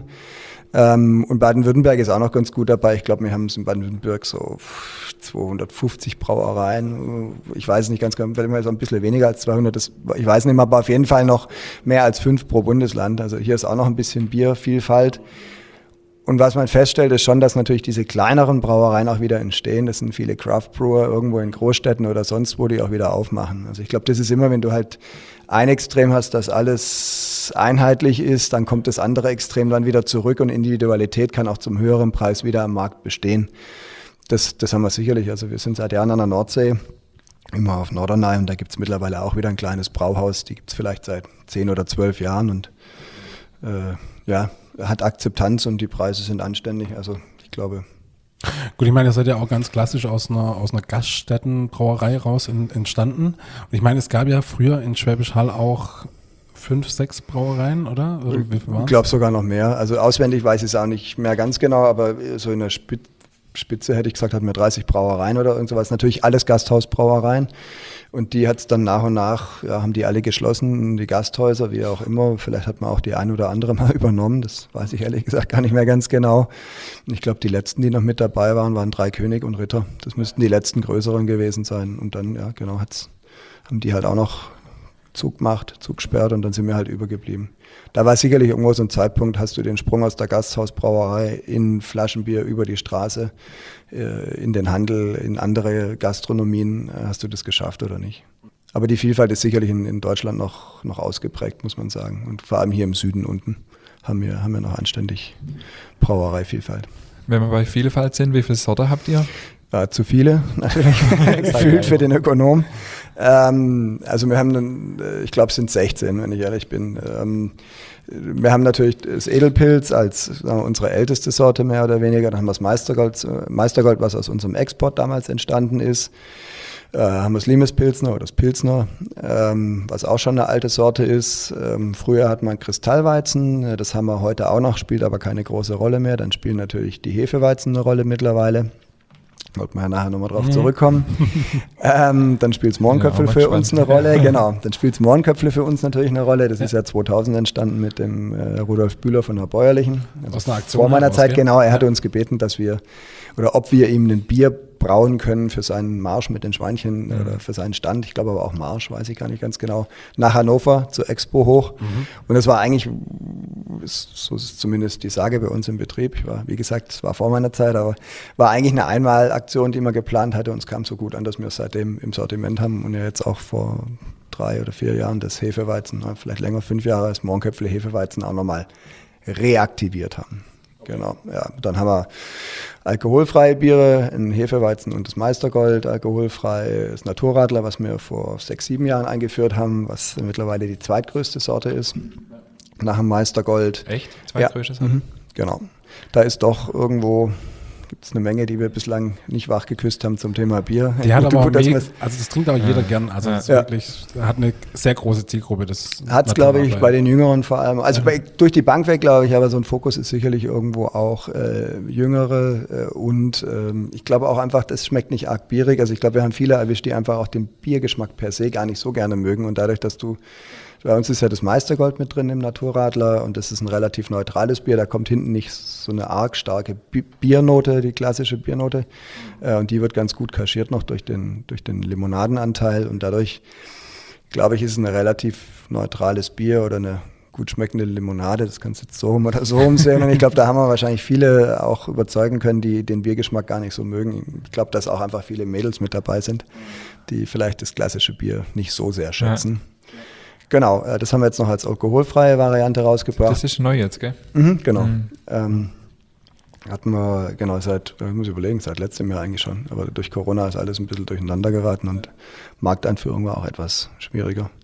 Und Baden-Württemberg ist auch noch ganz gut dabei. Ich glaube, wir haben in Baden-Württemberg so zweihundertfünfzig Brauereien. Ich weiß nicht ganz genau, vielleicht so ein bisschen weniger als zweihundert. Das, ich weiß nicht mehr, aber auf jeden Fall noch mehr als fünf pro Bundesland. Also hier ist auch noch ein bisschen Biervielfalt. Und was man feststellt, ist schon, dass natürlich diese kleineren Brauereien auch wieder entstehen. Das sind viele Craft Brewer irgendwo in Großstädten oder sonst wo, die auch wieder aufmachen. Also ich glaube, das ist immer, wenn du halt ein Extrem hast, dass alles einheitlich ist, dann kommt das andere Extrem dann wieder zurück und Individualität kann auch zum höheren Preis wieder am Markt bestehen. Das, das haben wir sicherlich. Also wir sind seit Jahren an der Nordsee, immer auf Norderney, und da gibt es mittlerweile auch wieder ein kleines Brauhaus. Die gibt es vielleicht seit zehn oder zwölf Jahren und äh, ja, hat Akzeptanz und die Preise sind anständig, also ich glaube. Gut, ich meine, ihr seid ja auch ganz klassisch aus einer, aus einer Gaststättenbrauerei raus in, entstanden. Und ich meine, es gab ja früher in Schwäbisch Hall auch fünf, sechs Brauereien, oder? oder wie viel ich glaube sogar noch mehr. Also auswendig weiß ich es auch nicht mehr ganz genau, aber so in der Spitze Spitze hätte ich gesagt, hatten wir dreißig Brauereien oder irgend sowas. Natürlich alles Gasthausbrauereien. Und die hat es dann nach und nach, ja, haben die alle geschlossen, die Gasthäuser, wie auch immer. Vielleicht hat man auch die ein oder andere mal übernommen. Das weiß ich ehrlich gesagt gar nicht mehr ganz genau. Und ich glaube, die letzten, die noch mit dabei waren, waren Drei König und Ritter. Das müssten die letzten größeren gewesen sein. Und dann, ja, genau, hat's, haben die halt auch noch Zug gemacht, Zug gesperrt und dann sind wir halt übergeblieben. Da war sicherlich irgendwo so ein Zeitpunkt, hast du den Sprung aus der Gasthausbrauerei in Flaschenbier über die Straße, äh, in den Handel, in andere Gastronomien, äh, hast du das geschafft oder nicht? Aber die Vielfalt ist sicherlich in, in Deutschland noch, noch ausgeprägt, muss man sagen. Und vor allem hier im Süden unten haben wir, haben wir noch anständig Brauereivielfalt. Wenn wir bei Vielfalt sind, wie viele Sorte habt ihr? Ja, zu viele, natürlich, gefühlt für den Ökonom. Ähm, also wir haben, dann, ich glaube es sind sechzehn, wenn ich ehrlich bin. Ähm, wir haben natürlich das Edelpilz als sagen wir, unsere älteste Sorte mehr oder weniger. Dann haben wir das Meistergold, Meistergold, was aus unserem Export damals entstanden ist. Äh, haben wir das Limespilsner oder das Pilsner, ähm, was auch schon eine alte Sorte ist. Ähm, früher hat man Kristallweizen, das haben wir heute auch noch, spielt aber keine große Rolle mehr. Dann spielen natürlich die Hefeweizen eine Rolle mittlerweile. Wollten wir ja nachher nochmal drauf zurückkommen. ähm, dann spielt das Mohrenköpfle ja, für uns eine Rolle. Genau, dann spielt das Mohrenköpfle für uns natürlich eine Rolle. Das ja. ist ja zweitausend entstanden mit dem äh, Rudolf Bühler von der Bäuerlichen. Also aus einer Aktion vor meiner Zeit, genau. Er ja. hatte uns gebeten, dass wir, oder ob wir ihm ein Bier brauen können für seinen Marsch mit den Schweinchen mhm. oder für seinen Stand. Ich glaube aber auch Marsch, weiß ich gar nicht ganz genau. Nach Hannover zur Expo hoch. Mhm. Und das war eigentlich, so ist zumindest die Sage bei uns im Betrieb. Ich war, wie gesagt, es war vor meiner Zeit, aber war eigentlich eine Einmalaktion, die man geplant hatte. Und es kam so gut an, dass wir es seitdem im Sortiment haben und ja jetzt auch vor drei oder vier Jahren das Hefeweizen, vielleicht länger, fünf Jahre, das Mohrenköpfle Hefeweizen auch nochmal reaktiviert haben. Genau, ja. Dann haben wir alkoholfreie Biere, ein Hefeweizen und das Meistergold, alkoholfrei, das Naturradler, was wir vor sechs, sieben Jahren eingeführt haben, was mittlerweile die zweitgrößte Sorte ist, nach dem Meistergold. Echt? Zweitgrößte ja. Sorte? Mhm. Genau. Da ist doch irgendwo, gibt es eine Menge, die wir bislang nicht wach geküsst haben zum Thema Bier. Die hat aber auch mega, also das trinkt auch jeder ja. gern, also es ja. wirklich, hat eine sehr große Zielgruppe. Hat es, glaube ich, bei den Jüngeren vor allem, also ja. bei, durch die Bank weg, glaube ich, aber so ein Fokus ist sicherlich irgendwo auch äh, Jüngere äh, und ähm, ich glaube auch einfach, das schmeckt nicht arg bierig, also ich glaube, wir haben viele erwischt, die einfach auch den Biergeschmack per se gar nicht so gerne mögen und dadurch, dass du bei uns ist ja das Meistergold mit drin im Naturradler und das ist ein relativ neutrales Bier. Da kommt hinten nicht so eine arg starke Biernote, die klassische Biernote. Äh, und die wird ganz gut kaschiert noch durch den, durch den Limonadenanteil. Und dadurch, glaube ich, ist es ein relativ neutrales Bier oder eine gut schmeckende Limonade. Das kannst du jetzt so rum oder so rum sehen. Und ich glaube, da haben wir wahrscheinlich viele auch überzeugen können, die den Biergeschmack gar nicht so mögen. Ich glaube, dass auch einfach viele Mädels mit dabei sind, die vielleicht das klassische Bier nicht so sehr schätzen. Ja. Genau, das haben wir jetzt noch als alkoholfreie Variante rausgebracht. Das ist neu jetzt, gell? Mhm, genau. Mhm. Ähm, hatten wir, genau, seit, ich muss überlegen, seit letztem Jahr eigentlich schon. Aber durch Corona ist alles ein bisschen durcheinander geraten und Markteinführung war auch etwas schwieriger. Mhm.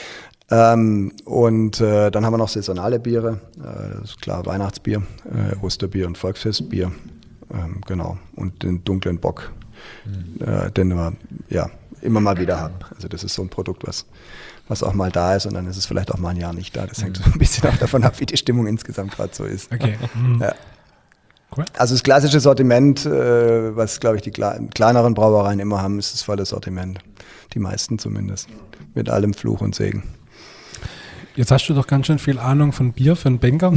Ähm, und äh, dann haben wir noch saisonale Biere, äh, das ist klar Weihnachtsbier, äh, Osterbier und Volksfestbier. Ähm, genau, und den dunklen Bock, mhm. äh, den wir ja, immer mal wieder haben. Also das ist so ein Produkt, was was auch mal da ist und dann ist es vielleicht auch mal ein Jahr nicht da. Das hängt so ein bisschen auch davon ab, wie die Stimmung insgesamt gerade so ist. Okay. Ja. Cool. Also das klassische Sortiment, äh, was glaube ich die kle- kleineren Brauereien immer haben, ist das volle Sortiment. Die meisten zumindest. Mit allem Fluch und Segen. Jetzt hast du doch ganz schön viel Ahnung von Bier für einen Banker.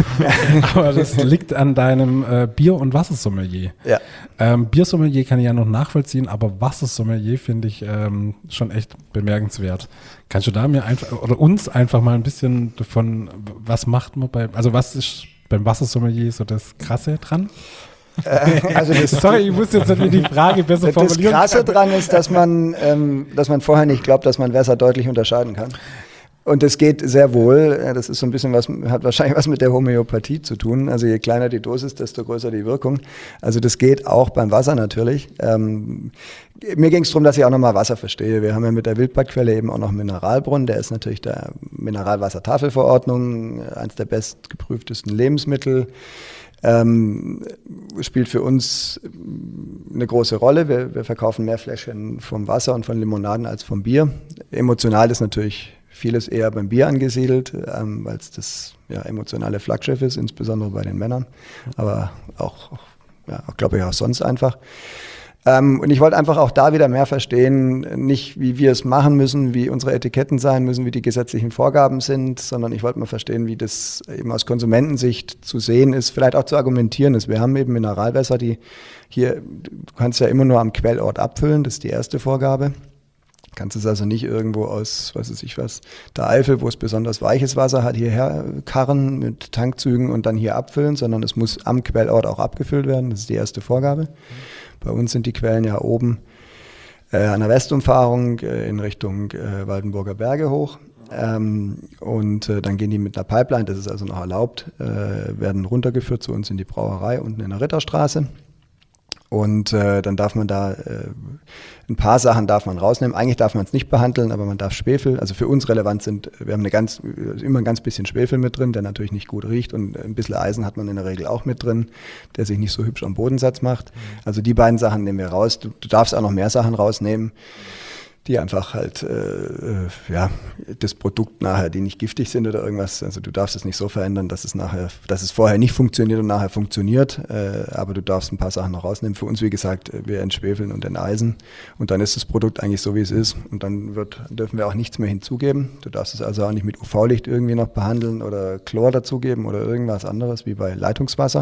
Aber das liegt an deinem äh, Bier- und Wassersommelier. Ja. Ähm, Biersommelier kann ich ja noch nachvollziehen, aber Wassersommelier finde ich ähm, schon echt bemerkenswert. Kannst du da mir einfach oder uns einfach mal ein bisschen davon, was macht man bei, also was ist beim Wassersommelier so das Krasse dran? Äh, also das, Sorry, ich muss jetzt nicht die Frage besser formulieren. Das Krasse dran ist, dass man, ähm, dass man vorher nicht glaubt, dass man Wässer deutlich unterscheiden kann. Und das geht sehr wohl. Das ist so ein bisschen was, hat wahrscheinlich was mit der Homöopathie zu tun. Also je kleiner die Dosis, desto größer die Wirkung. Also das geht auch beim Wasser natürlich. Ähm, mir ging es darum, dass ich auch nochmal Wasser verstehe. Wir haben ja mit der Wildbadquelle eben auch noch einen Mineralbrunnen. Der ist natürlich der Mineralwassertafelverordnung, eines der bestgeprüftesten Lebensmittel. Ähm, spielt für uns eine große Rolle. Wir, wir verkaufen mehr Fläschchen vom Wasser und von Limonaden als vom Bier. Emotional ist natürlich vieles eher beim Bier angesiedelt, ähm, weil es das ja, emotionale Flaggschiff ist, insbesondere bei den Männern, aber auch, auch ja, glaube ich auch sonst einfach. Ähm, und ich wollte einfach auch da wieder mehr verstehen, nicht wie wir es machen müssen, wie unsere Etiketten sein müssen, wie die gesetzlichen Vorgaben sind, sondern ich wollte mal verstehen, wie das eben aus Konsumentensicht zu sehen ist, vielleicht auch zu argumentieren ist. Wir haben eben Mineralwässer, die hier, du kannst ja immer nur am Quellort abfüllen, das ist die erste Vorgabe. Du kannst es also nicht irgendwo aus, was weiß ich was, der Eifel, wo es besonders weiches Wasser hat, hierher karren mit Tankzügen und dann hier abfüllen, sondern es muss am Quellort auch abgefüllt werden, das ist die erste Vorgabe. Bei uns sind die Quellen ja oben äh, an der Westumfahrung äh, in Richtung äh, Waldenburger Berge hoch. Ähm, und äh, dann gehen die mit einer Pipeline, das ist also noch erlaubt, äh, werden runtergeführt zu uns in die Brauerei unten in der Ritterstraße. Und äh, dann darf man da, äh, ein paar Sachen darf man rausnehmen. Eigentlich darf man es nicht behandeln, aber man darf Schwefel, also für uns relevant sind, wir haben eine ganz, immer ein ganz bisschen Schwefel mit drin, der natürlich nicht gut riecht, und ein bisschen Eisen hat man in der Regel auch mit drin, der sich nicht so hübsch am Bodensatz macht. Also die beiden Sachen nehmen wir raus. Du, du darfst auch noch mehr Sachen rausnehmen, die einfach halt, äh, ja, das Produkt nachher, die nicht giftig sind oder irgendwas. Also du darfst es nicht so verändern, dass es nachher, dass es vorher nicht funktioniert und nachher funktioniert. Äh, aber du darfst ein paar Sachen noch rausnehmen. Für uns, wie gesagt, wir entschwefeln und enteisen. Und dann ist das Produkt eigentlich so, wie es ist. Und dann wird, dürfen wir auch nichts mehr hinzugeben. Du darfst es also auch nicht mit U V-Licht irgendwie noch behandeln oder Chlor dazugeben oder irgendwas anderes, wie bei Leitungswasser.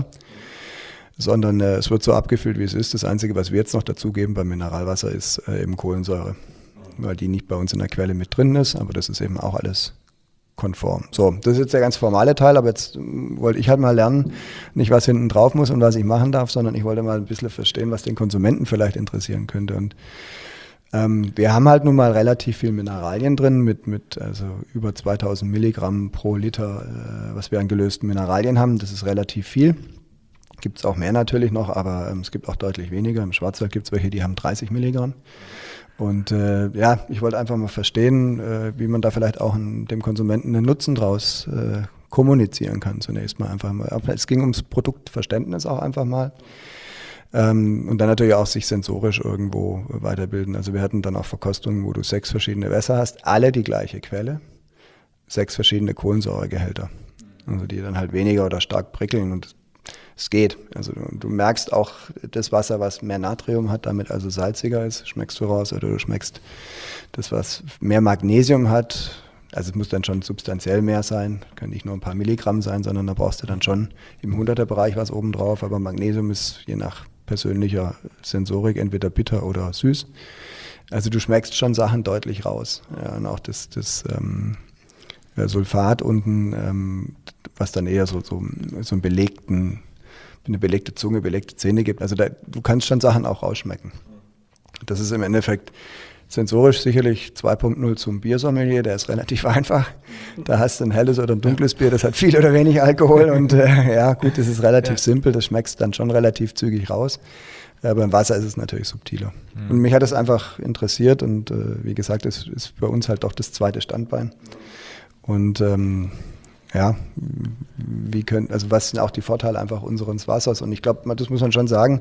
Sondern äh, es wird so abgefüllt, wie es ist. Das Einzige, was wir jetzt noch dazugeben beim Mineralwasser, ist äh, eben Kohlensäure, weil die nicht bei uns in der Quelle mit drin ist, aber das ist eben auch alles konform. So, das ist jetzt der ganz formale Teil, aber jetzt wollte ich halt mal lernen, nicht was hinten drauf muss und was ich machen darf, sondern ich wollte mal ein bisschen verstehen, was den Konsumenten vielleicht interessieren könnte. Und ähm, wir haben halt nun mal relativ viel Mineralien drin, mit, mit also über zweitausend Milligramm pro Liter, äh, was wir an gelösten Mineralien haben. Das ist relativ viel. Gibt es auch mehr natürlich noch, aber ähm, es gibt auch deutlich weniger. Im Schwarzwald gibt es welche, die haben dreißig Milligramm. Und äh, ja, ich wollte einfach mal verstehen, äh, wie man da vielleicht auch in, dem Konsumenten einen Nutzen draus äh, kommunizieren kann zunächst mal einfach mal. Aber es ging ums Produktverständnis auch einfach mal. Ähm, und dann natürlich auch sich sensorisch irgendwo weiterbilden. Also wir hatten dann auch Verkostungen, wo du sechs verschiedene Wässer hast, alle die gleiche Quelle, sechs verschiedene Kohlensäuregehälter. Also die dann halt weniger oder stark prickeln, und es geht. Also du, du merkst auch das Wasser, was mehr Natrium hat, damit also salziger ist, schmeckst du raus. Oder du schmeckst das, was mehr Magnesium hat. Also es muss dann schon substanziell mehr sein. Kann nicht nur ein paar Milligramm sein, sondern da brauchst du dann schon im hunderter-Bereich was obendrauf. Aber Magnesium ist je nach persönlicher Sensorik entweder bitter oder süß. Also du schmeckst schon Sachen deutlich raus. Ja, und auch das, das ähm, Sulfat unten, ähm, was dann eher so, so, so einen belegten, eine belegte Zunge, belegte Zähne gibt. Also da, du kannst schon Sachen auch rausschmecken. Das ist im Endeffekt sensorisch sicherlich zwei Punkt null zum Biersommelier, der ist relativ einfach. Da hast du ein helles oder ein dunkles Bier, das hat viel oder wenig Alkohol, und äh, ja gut, das ist relativ ja. simpel, das schmeckst dann schon relativ zügig raus. Äh, beim Wasser ist es natürlich subtiler. Mhm. Und mich hat das einfach interessiert, und äh, wie gesagt, es ist bei uns halt doch das zweite Standbein. Und ähm, ja, wie können, also was sind auch die Vorteile einfach unseres Wassers? Und ich glaube, das muss man schon sagen,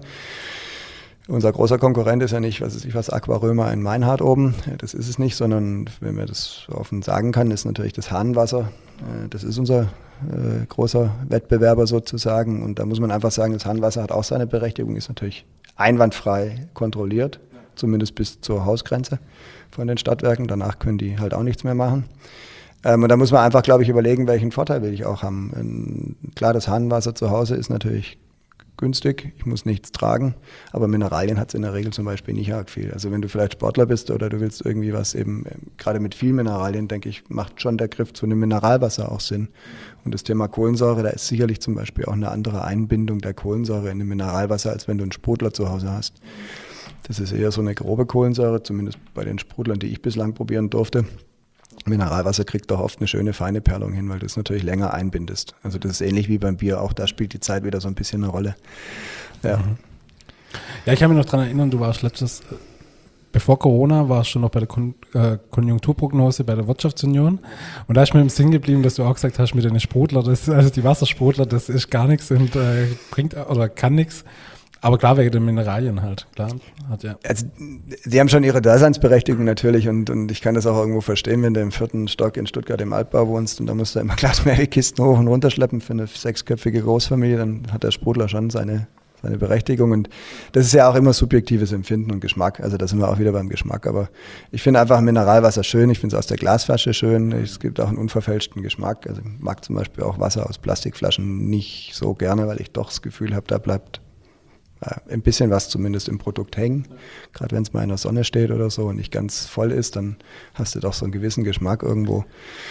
unser großer Konkurrent ist ja nicht, was weiß ich was, Aquarömer in Meinhard oben. Das ist es nicht, sondern, wenn man das offen sagen kann, ist natürlich das Hahnenwasser. Das ist unser äh, großer Wettbewerber sozusagen. Und da muss man einfach sagen, das Hahnenwasser hat auch seine Berechtigung, ist natürlich einwandfrei kontrolliert, zumindest bis zur Hausgrenze von den Stadtwerken. Danach können die halt auch nichts mehr machen. Ähm, und da muss man einfach, glaube ich, überlegen, welchen Vorteil will ich auch haben. Ähm, klar, das Hahnenwasser zu Hause ist natürlich günstig, ich muss nichts tragen, aber Mineralien hat es in der Regel zum Beispiel nicht arg viel. Also wenn du vielleicht Sportler bist oder du willst irgendwie was eben, gerade mit viel Mineralien, denke ich, macht schon der Griff zu einem Mineralwasser auch Sinn. Und das Thema Kohlensäure, da ist sicherlich zum Beispiel auch eine andere Einbindung der Kohlensäure in einem Mineralwasser, als wenn du einen Sprudler zu Hause hast. Das ist eher so eine grobe Kohlensäure, zumindest bei den Sprudlern, die ich bislang probieren durfte. Mineralwasser kriegt doch oft eine schöne, feine Perlung hin, weil du es natürlich länger einbindest. Also das ist ähnlich wie beim Bier, auch da spielt die Zeit wieder so ein bisschen eine Rolle. Ja, mhm. Ja, ich kann mich noch daran erinnern, du warst letztes, bevor Corona, warst du noch bei der Kon- äh, Konjunkturprognose bei der Wirtschaftsunion, und da ist mir im Sinn geblieben, dass du auch gesagt hast, mit den Sprudler, das, also die Wassersprudler, das ist gar nichts und äh, bringt oder kann nichts. Aber klar, wegen den Mineralien halt, klar. Hat ja. Also, die haben schon ihre Daseinsberechtigung natürlich und, und ich kann das auch irgendwo verstehen, wenn du im vierten Stock in Stuttgart im Altbau wohnst und da musst du immer Glas Mehrwegkisten hoch und runter schleppen für eine sechsköpfige Großfamilie, dann hat der Sprudler schon seine, seine Berechtigung und das ist ja auch immer subjektives Empfinden und Geschmack, also da sind wir auch wieder beim Geschmack, aber ich finde einfach Mineralwasser schön, ich finde es aus der Glasflasche schön, es gibt auch einen unverfälschten Geschmack, also ich mag zum Beispiel auch Wasser aus Plastikflaschen nicht so gerne, weil ich doch das Gefühl habe, da bleibt ein bisschen was zumindest im Produkt hängen. Gerade wenn es mal in der Sonne steht oder so und nicht ganz voll ist, dann hast du doch so einen gewissen Geschmack irgendwo.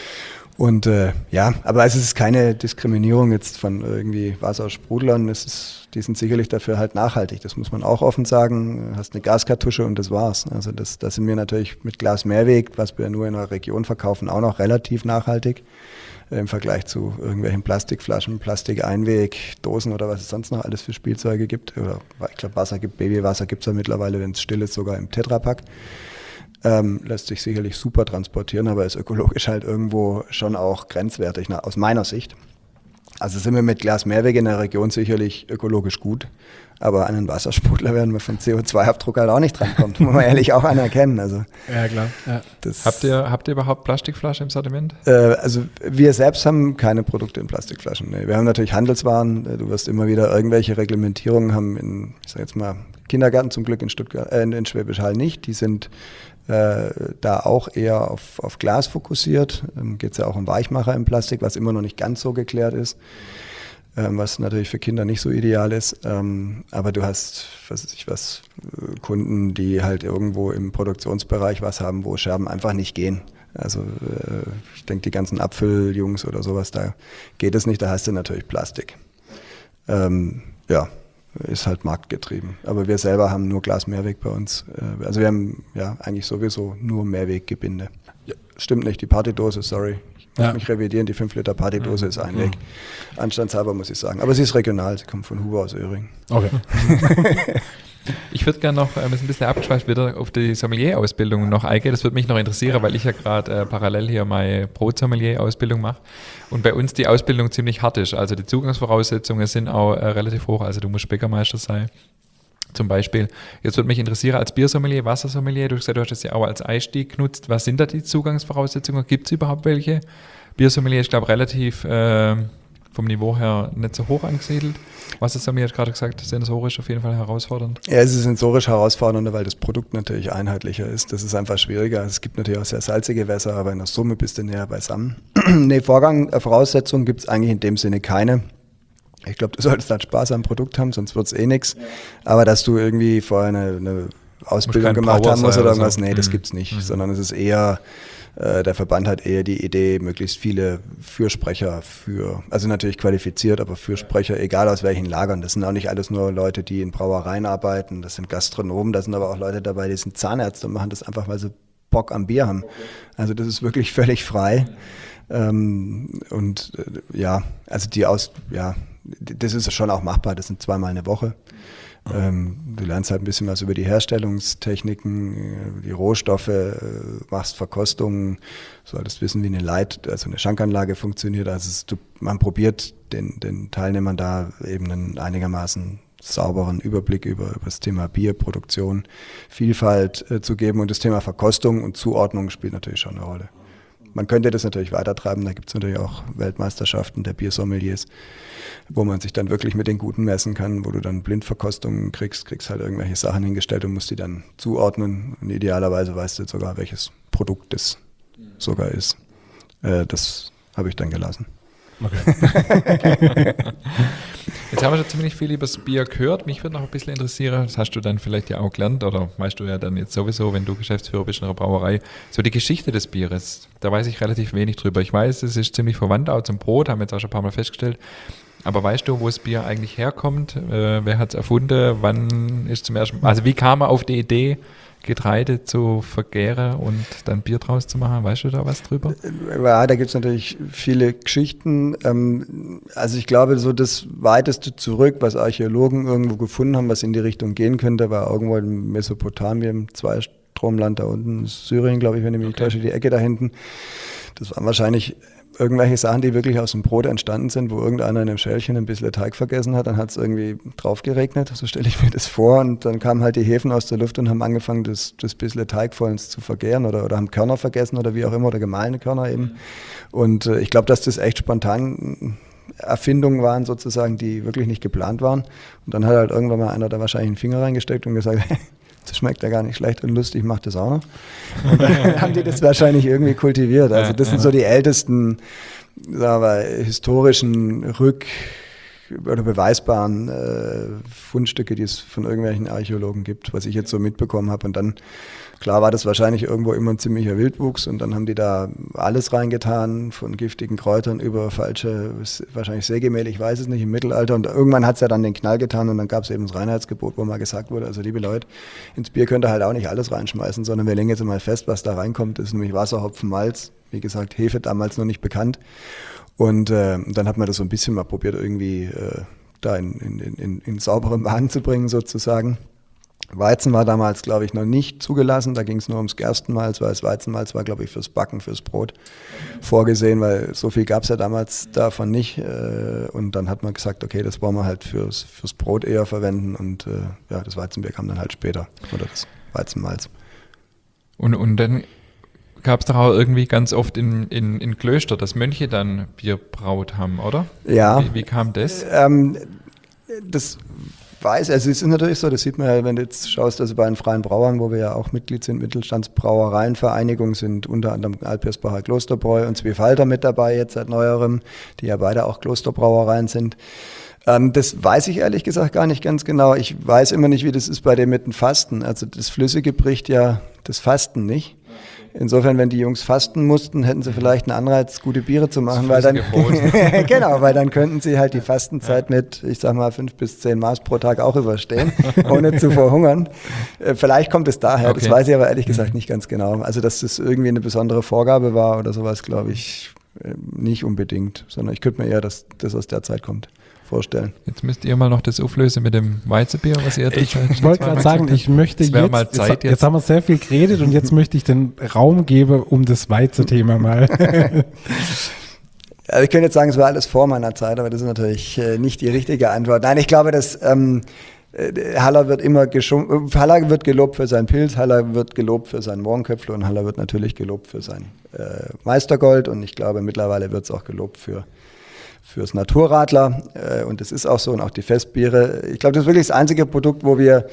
Und äh, ja, aber es ist keine Diskriminierung jetzt von irgendwie Wassersprudlern. Es ist, die sind sicherlich dafür halt nachhaltig. Das muss man auch offen sagen. Du hast eine Gaskartusche und das war's. Also das, das sind wir natürlich mit Glas Mehrweg, was wir nur in der Region verkaufen, auch noch relativ nachhaltig. Im Vergleich zu irgendwelchen Plastikflaschen, Plastikeinweg, Dosen oder was es sonst noch alles für Spielzeuge gibt. Oder ich glaube, Wasser gibt, Babywasser gibt es ja mittlerweile, wenn es still ist, sogar im Tetrapack. Ähm, lässt sich sicherlich super transportieren, aber ist ökologisch halt irgendwo schon auch grenzwertig, na, aus meiner Sicht. Also sind wir mit Glas Mehrweg in der Region sicherlich ökologisch gut, aber an einen Wassersprudler werden wir vom C O zwei Abdruck halt auch nicht drankommen, muss man ehrlich auch anerkennen. Also, ja, klar. Ja. Das habt, ihr, habt ihr überhaupt Plastikflasche im Sortiment? Äh, also wir selbst haben keine Produkte in Plastikflaschen. Nee. Wir haben natürlich Handelswaren, du wirst immer wieder irgendwelche Reglementierungen haben, in, ich sag jetzt mal, Kindergarten zum Glück in Stuttgart, äh, in Schwäbisch Hall nicht, die sind Äh, da auch eher auf, auf Glas fokussiert. Ähm, geht es ja auch um Weichmacher im Plastik, was immer noch nicht ganz so geklärt ist, ähm, was natürlich für Kinder nicht so ideal ist. Ähm, aber du hast, was weiß ich was, äh, Kunden, die halt irgendwo im Produktionsbereich was haben, wo Scherben einfach nicht gehen. Also äh, ich denke, die ganzen Apfeljungs oder sowas, da geht es nicht, da hast du natürlich Plastik. Ähm, ja. Ist halt marktgetrieben. Aber wir selber haben nur Glas Mehrweg bei uns. Also wir haben ja eigentlich sowieso nur Mehrweggebinde. Ja, stimmt nicht, die Partydose, sorry. Ich muss ja. mich revidieren, die fünf Liter Partydose ist Einweg. Mhm. Anstandshalber muss ich sagen. Aber sie ist regional, sie kommt von Huber aus Öhring. Okay. Ich würde gerne noch, wir sind ein bisschen abgeschweift, wieder auf die Sommelier-Ausbildung noch eingehen. Das würde mich noch interessieren, weil ich ja gerade äh, parallel hier meine Brot-Sommelier-Ausbildung mache und bei uns die Ausbildung ziemlich hart ist. Also die Zugangsvoraussetzungen sind auch äh, relativ hoch. Also du musst Bäckermeister sein, zum Beispiel. Jetzt würde mich interessieren, als Biersommelier, Wassersommelier, du hast gesagt, du hast das ja auch als Einstieg genutzt. Was sind da die Zugangsvoraussetzungen? Gibt es überhaupt welche? Biersommelier ist, glaube ich, relativ äh, vom Niveau her nicht so hoch angesiedelt. Wassersommelier hat gerade gesagt, sensorisch auf jeden Fall herausfordernd. Ja, es ist sensorisch herausfordernder, weil das Produkt natürlich einheitlicher ist. Das ist einfach schwieriger. Es gibt natürlich auch sehr salzige Wässer, aber in der Summe bist du näher beisammen. Nee, Vorgang, äh, Voraussetzungen gibt es eigentlich in dem Sinne keine. Ich glaube, du solltest halt Spaß am Produkt haben, sonst wird es eh nichts. Aber dass du irgendwie vorher eine, eine Ausbildung gemacht Power haben musst oder irgendwas, so. nee, das Mhm. gibt es nicht. Mhm. Sondern es ist eher, äh, der Verband hat eher die Idee, möglichst viele Fürsprecher für, also natürlich qualifiziert, aber Fürsprecher, egal aus welchen Lagern. Das sind auch nicht alles nur Leute, die in Brauereien arbeiten, das sind Gastronomen, da sind aber auch Leute dabei, die sind Zahnärzte und machen das einfach, weil sie Bock am Bier haben. Also das ist wirklich völlig frei. Ähm, und äh, ja, also die aus, ja, das ist schon auch machbar, das sind zweimal eine Woche. Ähm, du lernst halt ein bisschen was über die Herstellungstechniken, die Rohstoffe, äh, machst Verkostungen, solltest wissen, wie eine Leit, also eine Schankanlage funktioniert. Also es, du, man probiert den, den Teilnehmern da eben einen einigermaßen sauberen Überblick über, über das Thema Bierproduktion, Vielfalt äh, zu geben und das Thema Verkostung und Zuordnung spielt natürlich schon eine Rolle. Man könnte das natürlich weitertreiben, da gibt es natürlich auch Weltmeisterschaften der Biersommeliers, wo man sich dann wirklich mit den Guten messen kann, wo du dann Blindverkostungen kriegst, kriegst halt irgendwelche Sachen hingestellt und musst die dann zuordnen und idealerweise weißt du sogar, welches Produkt es sogar ist. Äh, das habe ich dann gelassen. Okay. Jetzt haben wir schon ziemlich viel über das Bier gehört. Mich würde noch ein bisschen interessieren, das hast du dann vielleicht ja auch gelernt oder weißt du ja dann jetzt sowieso, wenn du Geschäftsführer bist in einer Brauerei, so die Geschichte des Bieres, da weiß ich relativ wenig drüber. Ich weiß, es ist ziemlich verwandt auch zum Brot, haben wir jetzt auch schon ein paar Mal festgestellt. Aber weißt du, wo das Bier eigentlich herkommt? Äh, wer hat es erfunden? Wann ist zum ersten Mal, also wie kam er auf die Idee, Getreide zu vergären und dann Bier draus zu machen? Weißt du da was drüber? Ja, da gibt es natürlich viele Geschichten. Also ich glaube, so das weiteste zurück, was Archäologen irgendwo gefunden haben, was in die Richtung gehen könnte, war irgendwo in Mesopotamien, Zweistromland da unten, Syrien, glaube ich, wenn ich mich nicht täusche, die Ecke da hinten. Das waren wahrscheinlich irgendwelche Sachen, die wirklich aus dem Brot entstanden sind, wo irgendeiner in einem Schälchen ein bisschen Teig vergessen hat, dann hat es irgendwie drauf geregnet, so stelle ich mir das vor. Und dann kamen halt die Hefen aus der Luft und haben angefangen, das, das bisschen Teig vollends zu vergären oder, oder haben Körner vergessen oder wie auch immer, oder gemahlene Körner eben. Und äh, ich glaube, dass das echt spontan Erfindungen waren sozusagen, die wirklich nicht geplant waren. Und dann hat halt irgendwann mal einer da wahrscheinlich einen Finger reingesteckt und gesagt, das schmeckt ja gar nicht schlecht und lustig, ich mache das auch noch. Und dann haben die das wahrscheinlich irgendwie kultiviert. Also das sind so die ältesten, sagen wir, historischen Rück- oder beweisbaren äh, Fundstücke, die es von irgendwelchen Archäologen gibt, was ich jetzt so mitbekommen habe. Und dann, klar war das wahrscheinlich irgendwo immer ein ziemlicher Wildwuchs und dann haben die da alles reingetan, von giftigen Kräutern über falsche, wahrscheinlich Sägemehl, ich weiß es nicht, im Mittelalter. Und irgendwann hat es ja dann den Knall getan und dann gab es eben das Reinheitsgebot, wo mal gesagt wurde, also liebe Leute, ins Bier könnt ihr halt auch nicht alles reinschmeißen, sondern wir legen jetzt mal fest, was da reinkommt. Das ist nämlich Wasser, Hopfen, Malz, wie gesagt, Hefe damals noch nicht bekannt. Und äh, dann hat man das so ein bisschen mal probiert, irgendwie äh, da in, in, in, in saubere Bahnen zu bringen sozusagen. Weizen war damals, glaube ich, noch nicht zugelassen. Da ging es nur ums Gerstenmalz, weil das Weizenmalz war, glaube ich, fürs Backen, fürs Brot vorgesehen, weil so viel gab es ja damals davon nicht. Äh, und dann hat man gesagt, okay, das wollen wir halt fürs, fürs Brot eher verwenden. Und äh, ja, das Weizenbier kam dann halt später, oder das Weizenmalz. Und, und dann gab es doch auch irgendwie ganz oft in, in, in Klöster, dass Mönche dann Bier braut haben, oder? Ja. Wie, wie kam das? Ähm, das weiß, also es ist natürlich so, das sieht man ja, wenn du jetzt schaust, also bei den Freien Brauern, wo wir ja auch Mitglied sind, Mittelstandsbrauereienvereinigung, sind unter anderem Alpirsbacher Klosterbräu und Zwiefalter mit dabei jetzt seit neuerem, die ja beide auch Klosterbrauereien sind. Ähm, das weiß ich ehrlich gesagt gar nicht ganz genau. Ich weiß immer nicht, wie das ist bei dem mit dem Fasten. Also das Flüssige bricht ja das Fasten nicht. Insofern, wenn die Jungs fasten mussten, hätten sie vielleicht einen Anreiz, gute Biere zu machen, weil dann, genau, weil dann könnten sie halt die Fastenzeit ja. mit, ich sag mal, fünf bis zehn Maß pro Tag auch überstehen, ohne zu verhungern. Äh, vielleicht kommt es daher, okay. Das weiß ich aber ehrlich gesagt nicht ganz genau. Also, dass das irgendwie eine besondere Vorgabe war oder sowas, glaube ich, nicht unbedingt, sondern ich könnte mir eher, dass das aus der Zeit kommt, vorstellen. Jetzt müsst ihr mal noch das auflösen mit dem Weizenbier, was ihr Ich wollte gerade sagen, ich möchte jetzt, mal Zeit jetzt, jetzt, jetzt haben wir sehr viel geredet und jetzt möchte ich den Raum geben, um das Weizenthema mal. Also ich könnte jetzt sagen, es war alles vor meiner Zeit, aber das ist natürlich äh, nicht die richtige Antwort. Nein, ich glaube, dass ähm, Haller wird immer geschum- Haller wird gelobt für sein Pilz, Haller wird gelobt für sein Mohrenköpfle und Haller wird natürlich gelobt für sein äh, Meistergold und ich glaube, mittlerweile wird es auch gelobt für fürs Naturradler äh, und das ist auch so und auch die Festbiere. Ich glaube, das ist wirklich das einzige Produkt, wo wir,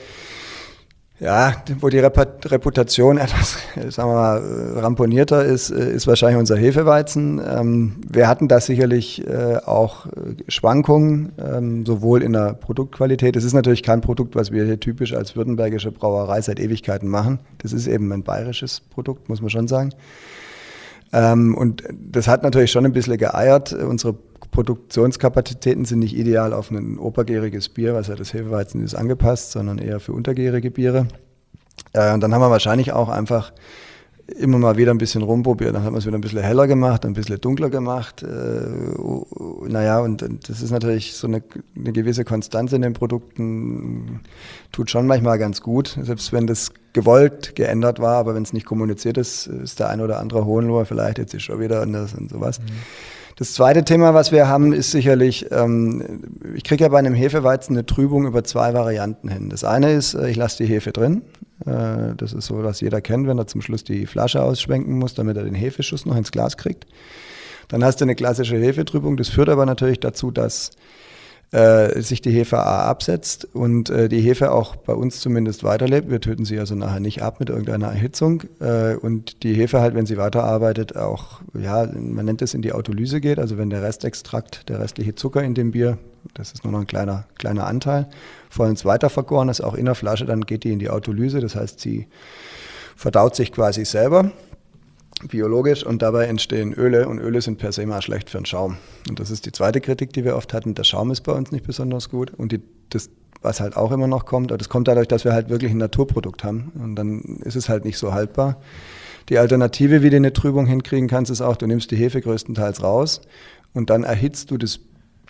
ja, wo die Repu- Reputation etwas, sagen wir mal, ramponierter ist, ist wahrscheinlich unser Hefeweizen. Ähm, wir hatten da sicherlich äh, auch Schwankungen, ähm, sowohl in der Produktqualität. Das ist natürlich kein Produkt, was wir hier typisch als württembergische Brauerei seit Ewigkeiten machen. Das ist eben ein bayerisches Produkt, muss man schon sagen. Ähm, und das hat natürlich schon ein bisschen geeiert. Unsere Produktionskapazitäten sind nicht ideal auf ein obergäriges Bier, was ja das Hefeweizen ist, angepasst, sondern eher für untergärige Biere. Äh, und dann haben wir wahrscheinlich auch einfach immer mal wieder ein bisschen rumprobiert. Dann haben wir es wieder ein bisschen heller gemacht, ein bisschen dunkler gemacht. Äh, naja, und, und das ist natürlich so eine, eine gewisse Konstanz in den Produkten, tut schon manchmal ganz gut, selbst wenn das gewollt geändert war, aber wenn es nicht kommuniziert ist, ist der ein oder andere Hohenloher vielleicht jetzt ist schon wieder anders und sowas. Mhm. Das zweite Thema, was wir haben, ist sicherlich, ähm, ich kriege ja bei einem Hefeweizen eine Trübung über zwei Varianten hin. Das eine ist, ich lasse die Hefe drin. Äh, das ist so, was jeder kennt, wenn er zum Schluss die Flasche ausschwenken muss, damit er den Hefeschuss noch ins Glas kriegt. Dann hast du eine klassische Hefetrübung. Das führt aber natürlich dazu, dass äh, sich die Hefe A absetzt und äh, die Hefe auch bei uns zumindest weiterlebt. Wir töten sie also nachher nicht ab mit irgendeiner Erhitzung äh, und die Hefe halt, wenn sie weiterarbeitet, auch, ja, man nennt es in die Autolyse geht, also wenn der Restextrakt, der restliche Zucker in dem Bier, das ist nur noch ein kleiner, kleiner Anteil, vollends weitervergoren ist, auch in der Flasche, dann geht die in die Autolyse, das heißt, sie verdaut sich quasi selber. Biologisch und dabei entstehen Öle und Öle sind per se mal schlecht für den Schaum. Und das ist die zweite Kritik, die wir oft hatten. Der Schaum ist bei uns nicht besonders gut und die, das, was halt auch immer noch kommt, aber das kommt dadurch, dass wir halt wirklich ein Naturprodukt haben und dann ist es halt nicht so haltbar. Die Alternative, wie du eine Trübung hinkriegen kannst, ist auch, du nimmst die Hefe größtenteils raus und dann erhitzt du das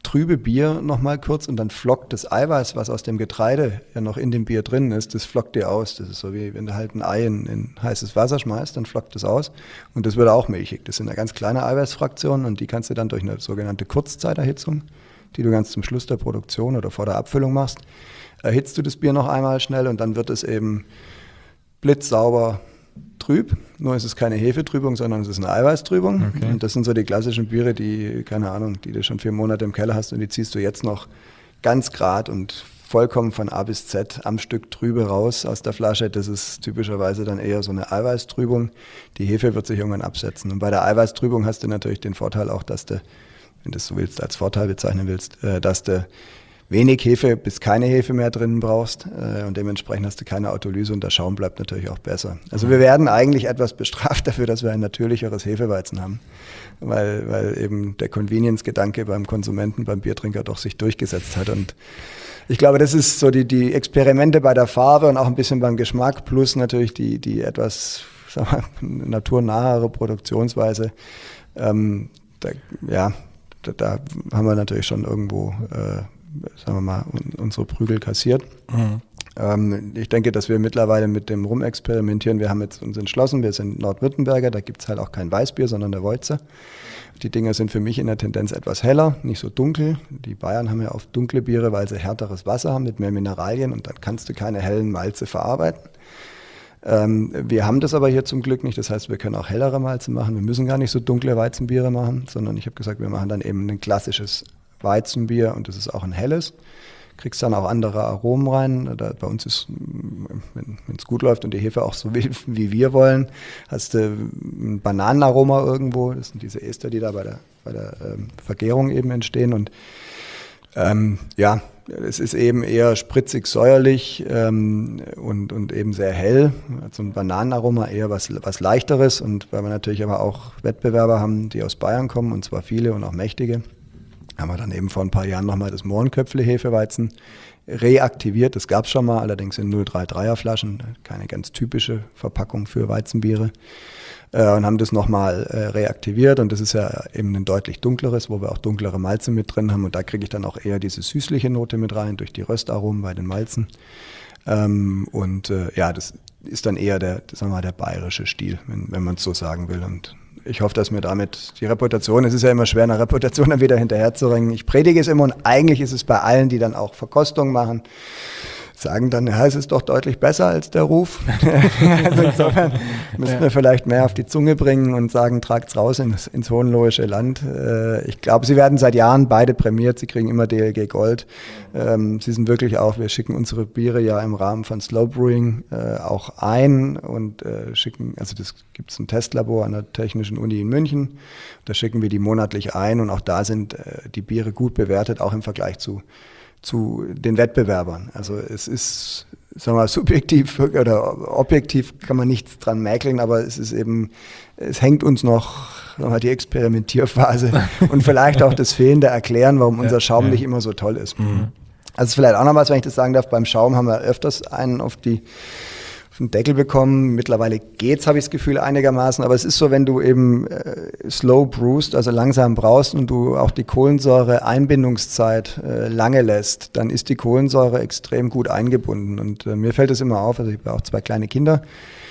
trübe Bier nochmal kurz und dann flockt das Eiweiß, was aus dem Getreide ja noch in dem Bier drin ist, das flockt dir aus. Das ist so wie wenn du halt ein Ei in, in heißes Wasser schmeißt, dann flockt das aus und das wird auch milchig. Das sind ja ganz kleine Eiweißfraktionen und die kannst du dann durch eine sogenannte Kurzzeiterhitzung, die du ganz zum Schluss der Produktion oder vor der Abfüllung machst, erhitzt du das Bier noch einmal schnell und dann wird es eben blitzsauber trüb. Nur ist es keine Hefetrübung, sondern es ist eine Eiweißtrübung. Okay. Und das sind so die klassischen Biere, die, keine Ahnung, die du schon vier Monate im Keller hast und die ziehst du jetzt noch ganz grad und vollkommen von A bis Z am Stück trübe raus aus der Flasche. Das ist typischerweise dann eher so eine Eiweißtrübung. Die Hefe wird sich irgendwann absetzen. Und bei der Eiweißtrübung hast du natürlich den Vorteil auch, dass du, wenn du es so willst, als Vorteil bezeichnen willst, äh, dass du wenig Hefe bis keine Hefe mehr drin brauchst äh, und dementsprechend hast du keine Autolyse und der Schaum bleibt natürlich auch besser. Also wir werden eigentlich etwas bestraft dafür, dass wir ein natürlicheres Hefeweizen haben, weil, weil eben der Convenience-Gedanke beim Konsumenten, beim Biertrinker doch sich durchgesetzt hat und ich glaube, das ist so die, die Experimente bei der Farbe und auch ein bisschen beim Geschmack plus natürlich die, die etwas, sagen wir, naturnahere Produktionsweise. Ähm, da, ja, da, da haben wir natürlich schon irgendwo äh, sagen wir mal, unsere Prügel kassiert. Mhm. Ähm, ich denke, dass wir mittlerweile mit dem Rumexperimentieren, wir haben jetzt uns entschlossen, wir sind Nordwürttemberger, da gibt es halt auch kein Weißbier, sondern der Woitzer. Die Dinger sind für mich in der Tendenz etwas heller, nicht so dunkel. Die Bayern haben ja oft dunkle Biere, weil sie härteres Wasser haben mit mehr Mineralien und dann kannst du keine hellen Malze verarbeiten. Ähm, wir haben das aber hier zum Glück nicht, das heißt, wir können auch hellere Malze machen. Wir müssen gar nicht so dunkle Weizenbiere machen, sondern ich habe gesagt, wir machen dann eben ein klassisches Weizenbier und das ist auch ein helles. Kriegst dann auch andere Aromen rein. Da, bei uns ist, wenn es gut läuft und die Hefe auch so will, wie wir wollen, hast du ein Bananenaroma irgendwo. Das sind diese Ester, die da bei der, bei der ähm, Vergärung eben entstehen. Und ähm, ja, es ist eben eher spritzig säuerlich ähm, und, und eben sehr hell. Also ein Bananenaroma eher was, was Leichteres. Und weil wir natürlich aber auch Wettbewerber haben, die aus Bayern kommen, und zwar viele und auch mächtige, haben wir dann eben vor ein paar Jahren nochmal das Mohrenköpfle-Hefeweizen reaktiviert. Das gab es schon mal, allerdings in null Komma dreiunddreißiger Flaschen, keine ganz typische Verpackung für Weizenbiere. Äh, und haben das nochmal äh, reaktiviert und das ist ja eben ein deutlich dunkleres, wo wir auch dunklere Malze mit drin haben und da kriege ich dann auch eher diese süßliche Note mit rein durch die Röstaromen bei den Malzen. Ähm, und äh, ja, das ist dann eher der, sagen wir mal, der bayerische Stil, wenn, wenn man es so sagen will. Und ich hoffe, dass mir damit die Reputation, es ist ja immer schwer, eine Reputation dann wieder hinterher zu ringen. Ich predige es immer und eigentlich ist es bei allen, die dann auch Verkostung machen, sagen dann, ja, es ist doch deutlich besser als der Ruf. Also insofern müssen wir vielleicht mehr auf die Zunge bringen und sagen, tragt's raus ins, ins hohenlohische Land. Ich glaube, sie werden seit Jahren beide prämiert, sie kriegen immer D L G Gold. Sie sind wirklich auch, wir schicken unsere Biere ja im Rahmen von Slow Brewing auch ein und schicken, also das gibt es ein Testlabor an der Technischen Uni in München, da schicken wir die monatlich ein und auch da sind die Biere gut bewertet, auch im Vergleich zu zu den Wettbewerbern. Also es ist, sagen wir mal, subjektiv oder objektiv kann man nichts dran mäkeln, aber es ist eben, es hängt uns noch, sagen wir mal, die Experimentierphase und vielleicht auch das fehlende Erklären, warum unser Schaum ja. nicht immer so toll ist. Mhm. Also vielleicht auch noch was, wenn ich das sagen darf, beim Schaum haben wir öfters einen auf die auf den Deckel bekommen. Mittlerweile geht's, habe ich das Gefühl, einigermaßen. Aber es ist so, wenn du eben äh, slow brewst, also langsam brauchst und du auch die Kohlensäure-Einbindungszeit äh, lange lässt, dann ist die Kohlensäure extrem gut eingebunden. Und äh, mir fällt es immer auf, also ich habe auch zwei kleine Kinder.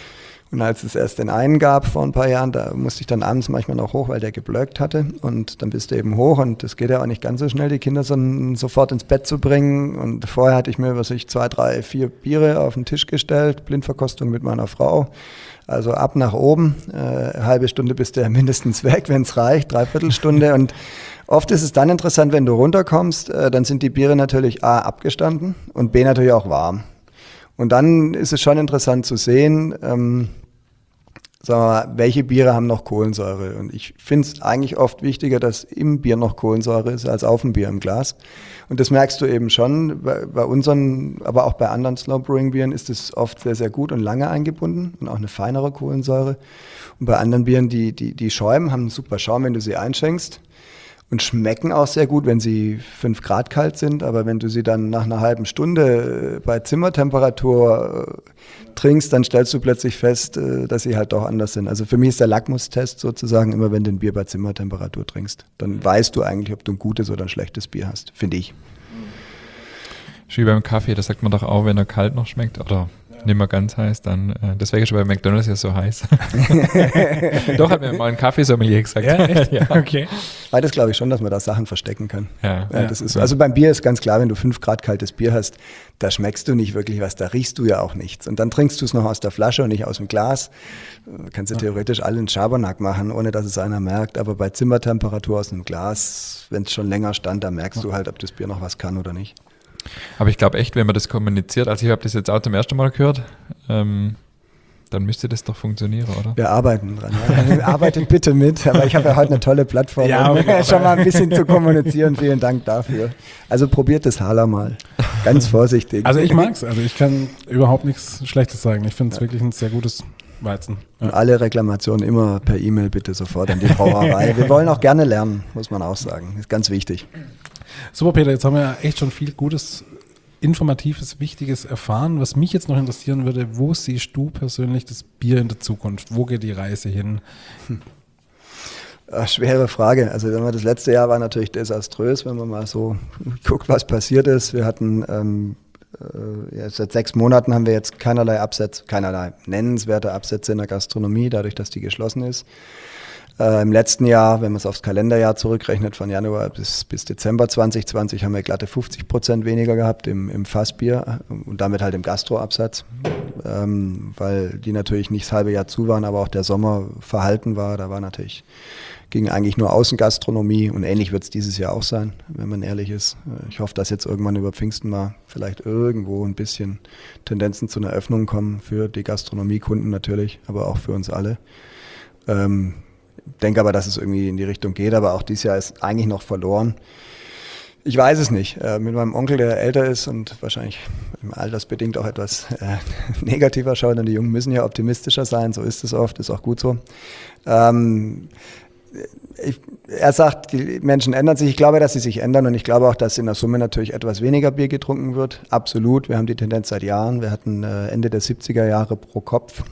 Und als es erst den einen gab vor ein paar Jahren, da musste ich dann abends manchmal noch hoch, weil der geblöckt hatte. Und dann bist du eben hoch und das geht ja auch nicht ganz so schnell, die Kinder so, sofort ins Bett zu bringen. Und vorher hatte ich mir, was ich, zwei, drei, vier Biere auf den Tisch gestellt, Blindverkostung mit meiner Frau. Also ab nach oben, äh, halbe Stunde bist du ja mindestens weg, wenn es reicht, dreiviertel Stunde. Und oft ist es dann interessant, wenn du runterkommst, äh, dann sind die Biere natürlich A, abgestanden und B, natürlich auch warm. Und dann ist es schon interessant zu sehen, ähm, sagen wir mal, welche Biere haben noch Kohlensäure. Und ich finde es eigentlich oft wichtiger, dass im Bier noch Kohlensäure ist, als auf dem Bier im Glas. Und das merkst du eben schon. Bei, bei unseren, aber auch bei anderen Slow Brewing Bieren ist es oft sehr, sehr gut und lange eingebunden und auch eine feinere Kohlensäure. Und bei anderen Bieren, die, die, die schäumen, haben einen super Schaum, wenn du sie einschenkst. und schmecken auch sehr gut, wenn sie fünf Grad kalt sind. Aber wenn du sie dann nach einer halben Stunde bei Zimmertemperatur trinkst, dann stellst du plötzlich fest, dass sie halt doch anders sind. Also für mich ist der Lackmustest sozusagen immer, wenn du ein Bier bei Zimmertemperatur trinkst. Dann weißt du eigentlich, ob du ein gutes oder ein schlechtes Bier hast, finde ich. Wie beim Kaffee, das sagt man doch auch, wenn er kalt noch schmeckt oder nicht mehr ganz heiß, dann, äh, deswegen ist schon bei McDonald's ja so heiß. Doch, hat mir mal ein Kaffeesommelier gesagt. Ja, echt? Ja. Okay. Weil das glaube ich schon, dass man da Sachen verstecken kann. Ja. Ja, das ist so. Also beim Bier ist ganz klar, wenn du fünf Grad kaltes Bier hast, da schmeckst du nicht wirklich was, da riechst du ja auch nichts. Und dann trinkst du es noch aus der Flasche und nicht aus dem Glas. Kannst du ja theoretisch alle einen Schabernack machen, ohne dass es einer merkt. Aber bei Zimmertemperatur aus einem Glas, wenn es schon länger stand, da merkst du halt, ob das Bier noch was kann oder nicht. Aber ich glaube echt, wenn man das kommuniziert, also ich habe das jetzt auch zum ersten Mal gehört, ähm, dann müsste das doch funktionieren, oder? Wir arbeiten dran. Ja. Arbeitet bitte mit, aber ich habe ja heute eine tolle Plattform, ja, um okay. schon mal ein bisschen zu kommunizieren. Vielen Dank dafür. Also probiert das Haller mal. Ganz vorsichtig. Also ich mag's, also ich kann überhaupt nichts Schlechtes sagen. Ich finde es ja. wirklich ein sehr gutes Weizen. Ja. Und alle Reklamationen immer per E-Mail bitte sofort an die Brauerei. Wir wollen auch gerne lernen, muss man auch sagen. Ist ganz wichtig. Super, Peter, jetzt haben wir ja echt schon viel Gutes, Informatives, Wichtiges erfahren. Was mich jetzt noch interessieren würde, wo siehst du persönlich das Bier in der Zukunft? Wo geht die Reise hin? Hm. Ach, schwere Frage. Also das letzte Jahr war natürlich desaströs, wenn man mal so guckt, was passiert ist. Wir hatten ähm, äh, ja, seit sechs Monaten haben wir jetzt keinerlei Absätze, keinerlei nennenswerte Absätze in der Gastronomie, dadurch, dass die geschlossen ist. Äh, Im letzten Jahr, wenn man es aufs Kalenderjahr zurückrechnet, von Januar bis, bis Dezember zwanzig zwanzig, haben wir glatte fünfzig Prozent weniger gehabt im, im Fassbier und damit halt im Gastroabsatz, ähm, weil die natürlich nicht das halbe Jahr zu waren, aber auch der Sommer verhalten war. Da war natürlich, ging eigentlich nur Außengastronomie und ähnlich wird es dieses Jahr auch sein, wenn man ehrlich ist. Ich hoffe, dass jetzt irgendwann über Pfingsten mal vielleicht irgendwo ein bisschen Tendenzen zu einer Öffnung kommen für die Gastronomiekunden natürlich, aber auch für uns alle. Ähm, denke aber, dass es irgendwie in die Richtung geht, aber auch dieses Jahr ist eigentlich noch verloren. Ich weiß es nicht. Äh, mit meinem Onkel, der älter ist und wahrscheinlich altersbedingt auch etwas äh, negativer schaut, denn die Jungen müssen ja optimistischer sein, so ist es oft, ist auch gut so. Ähm, ich, er sagt, die Menschen ändern sich. Ich glaube, dass sie sich ändern und ich glaube auch, dass in der Summe natürlich etwas weniger Bier getrunken wird. Absolut. Wir haben die Tendenz seit Jahren. Wir hatten äh, Ende der siebziger Jahre pro Kopf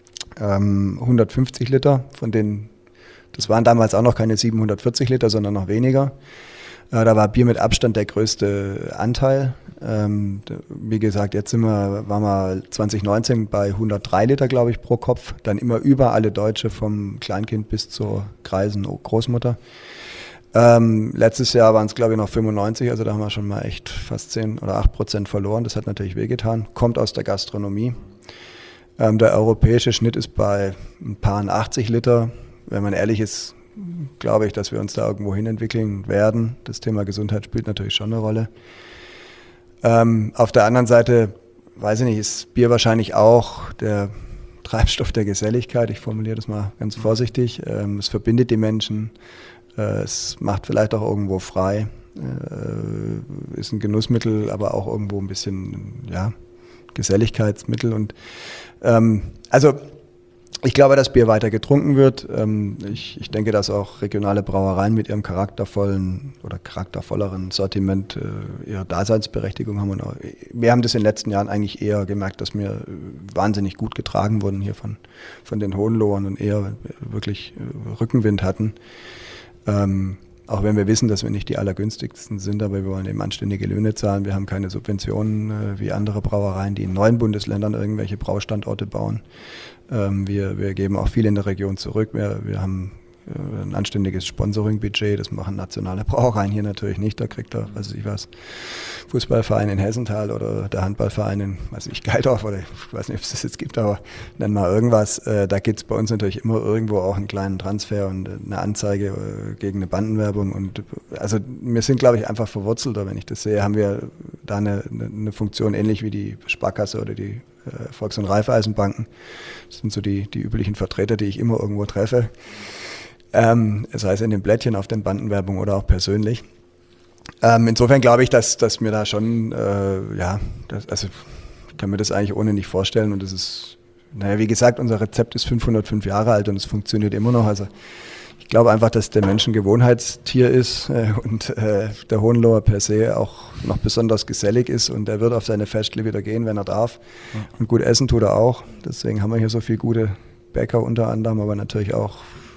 ähm, hundertfünfzig Liter, von denen das waren damals auch noch keine siebenhundertvierzig Liter, sondern noch weniger. Äh, da war Bier mit Abstand der größte Anteil. Ähm, wie gesagt, jetzt sind wir, waren wir zwanzig neunzehn bei hundertdrei Liter, glaube ich, pro Kopf. Dann immer über alle Deutsche, vom Kleinkind bis zur greisen Großmutter. Ähm, letztes Jahr waren es, glaube ich, noch fünfundneunzig, also da haben wir schon mal echt fast zehn oder acht Prozent verloren. Das hat natürlich wehgetan. Kommt aus der Gastronomie. Ähm, der europäische Schnitt ist bei ein paar achtzig Liter. Wenn man ehrlich ist, glaube ich, dass wir uns da irgendwo hin entwickeln werden. Das Thema Gesundheit spielt natürlich schon eine Rolle. Ähm, auf der anderen Seite, weiß ich nicht, ist Bier wahrscheinlich auch der Treibstoff der Geselligkeit. Ich formuliere das mal ganz vorsichtig. Ähm, es verbindet die Menschen. Äh, es macht vielleicht auch irgendwo frei. Äh, ist ein Genussmittel, aber auch irgendwo ein bisschen, ja, Geselligkeitsmittel. Und ähm, also ich glaube, dass Bier weiter getrunken wird. Ich, ich denke, dass auch regionale Brauereien mit ihrem charaktervollen oder charaktervolleren Sortiment ihre Daseinsberechtigung haben. Und auch, wir haben das in den letzten Jahren eigentlich eher gemerkt, dass wir wahnsinnig gut getragen wurden hier von, von den Hohenlohern und eher wirklich Rückenwind hatten. Ähm, auch wenn wir wissen, dass wir nicht die allergünstigsten sind, aber wir wollen eben anständige Löhne zahlen. Wir haben keine Subventionen äh, wie andere Brauereien, die in neuen Bundesländern irgendwelche Braustandorte bauen. Ähm, wir, wir geben auch viel in der Region zurück. Wir, wir haben äh, ein anständiges Sponsoring-Budget. Das machen nationale Brauereien hier natürlich nicht. Da kriegt er, weiß ich was, Fußballverein in Hessenthal oder der Handballverein in, weiß ich, Geildorf oder ich weiß nicht, ob es das jetzt gibt, aber nenn mal irgendwas. Äh, da gibt es bei uns natürlich immer irgendwo auch einen kleinen Transfer und eine Anzeige äh, gegen eine Bandenwerbung. Und also wir sind, glaube ich, einfach verwurzelter. Wenn ich das sehe, haben wir da eine, eine Funktion ähnlich wie die Sparkasse oder die äh, Volks- und Raiffeisenbanken. Das sind so die, die üblichen Vertreter, die ich immer irgendwo treffe. Ähm, sei es in den Blättchen, auf den Bandenwerbungen oder auch persönlich. Ähm, insofern glaube ich, dass, dass mir da schon, äh, ja, das, also ich kann mir das eigentlich ohne nicht vorstellen und das ist, naja, wie gesagt, unser Rezept ist fünfhundertfünf Jahre alt und es funktioniert immer noch, also ich glaube einfach, dass der Mensch ein Gewohnheitstier ist äh, und äh, der Hohenloher per se auch noch besonders gesellig ist und er wird auf seine Festle wieder gehen, wenn er darf. Ja. Und gut essen tut er auch. Deswegen haben wir hier so viele gute Bäcker unter anderem, aber natürlich auch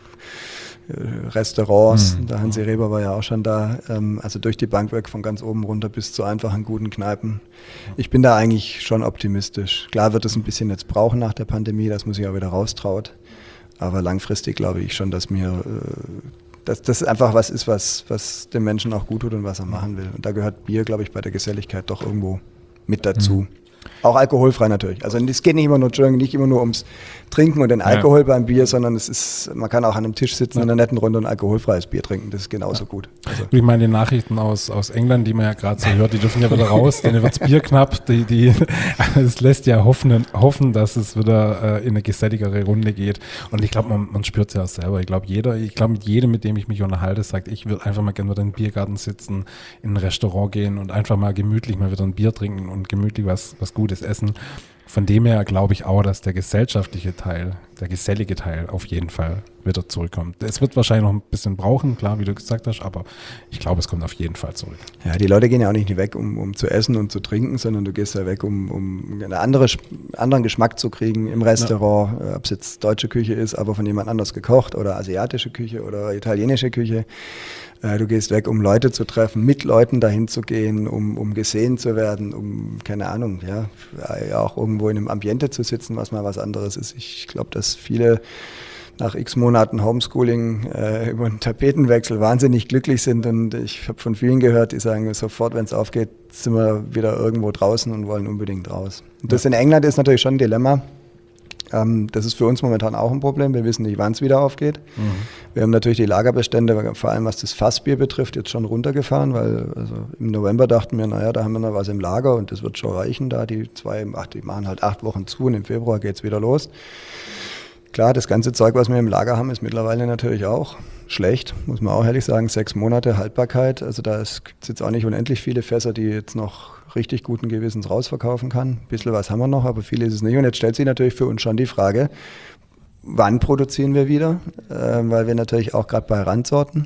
äh, Restaurants. Mhm. Der Hansi Reber war ja auch schon da. Ähm, also durch die Bank weg, von ganz oben runter bis zu einfachen guten Kneipen. Ich bin da eigentlich schon optimistisch. Klar wird es ein bisschen jetzt brauchen nach der Pandemie, dass man sich auch wieder raustraut. Aber langfristig glaube ich schon, dass mir äh, dass das einfach was ist, was, was dem Menschen auch gut tut und was er machen will. Und da gehört Bier, glaube ich, bei der Geselligkeit doch irgendwo mit dazu. Mhm. Auch alkoholfrei natürlich. Also es geht nicht immer nur, nicht immer nur ums Trinken und den Alkohol ja. beim Bier, sondern es ist, man kann auch an einem Tisch sitzen ja. in einer netten Runde und alkoholfreies Bier trinken. Das ist genauso ja. gut. Also. Ich meine, die Nachrichten aus, aus England, die man ja gerade so hört, die dürfen ja wieder raus, denen wird das Bier knapp. Die, die, es lässt ja hoffen, hoffen, dass es wieder äh, in eine geselligere Runde geht. Und ich glaube, man, man spürt es ja auch selber. Ich glaube, jeder, ich glaube, mit jedem, mit dem ich mich unterhalte, sagt, ich würde einfach mal gerne wieder in den Biergarten sitzen, in ein Restaurant gehen und einfach mal gemütlich mal wieder ein Bier trinken und gemütlich was, was Gutes essen. Von dem her glaube ich auch, dass der gesellschaftliche Teil, der gesellige Teil auf jeden Fall wieder zurückkommt. Es wird wahrscheinlich noch ein bisschen brauchen, klar, wie du gesagt hast, aber ich glaube, es kommt auf jeden Fall zurück. Ja, die Leute gehen ja auch nicht weg, um, um zu essen und zu trinken, sondern du gehst ja weg, um, um einen andere, anderen Geschmack zu kriegen im Restaurant, ja. ob es jetzt deutsche Küche ist, aber von jemand anders gekocht oder asiatische Küche oder italienische Küche. Du gehst weg, um Leute zu treffen, mit Leuten dahin zu gehen, um, um gesehen zu werden, um, keine Ahnung, ja, ja, auch irgendwo in einem Ambiente zu sitzen, was mal was anderes ist. Ich glaube, dass viele nach x Monaten Homeschooling äh, über einen Tapetenwechsel wahnsinnig glücklich sind und ich habe von vielen gehört, die sagen, sofort, wenn es aufgeht, sind wir wieder irgendwo draußen und wollen unbedingt raus. Und das in England ist natürlich schon ein Dilemma. Das ist für uns momentan auch ein Problem. Wir wissen nicht, wann es wieder aufgeht. Mhm. Wir haben natürlich die Lagerbestände, vor allem was das Fassbier betrifft, jetzt schon runtergefahren, weil also im November dachten wir, naja, da haben wir noch was im Lager und das wird schon reichen. Da die zwei, ach, die machen halt acht Wochen zu und im Februar geht es wieder los. Klar, das ganze Zeug, was wir im Lager haben, ist mittlerweile natürlich auch schlecht, muss man auch ehrlich sagen. Sechs Monate Haltbarkeit, also da gibt es jetzt auch nicht unendlich viele Fässer, die jetzt noch richtig guten Gewissens rausverkaufen kann. Ein bisschen was haben wir noch, aber viel ist es nicht. Und jetzt stellt sich natürlich für uns schon die Frage, wann produzieren wir wieder? Äh, weil wir natürlich auch gerade bei Randsorten,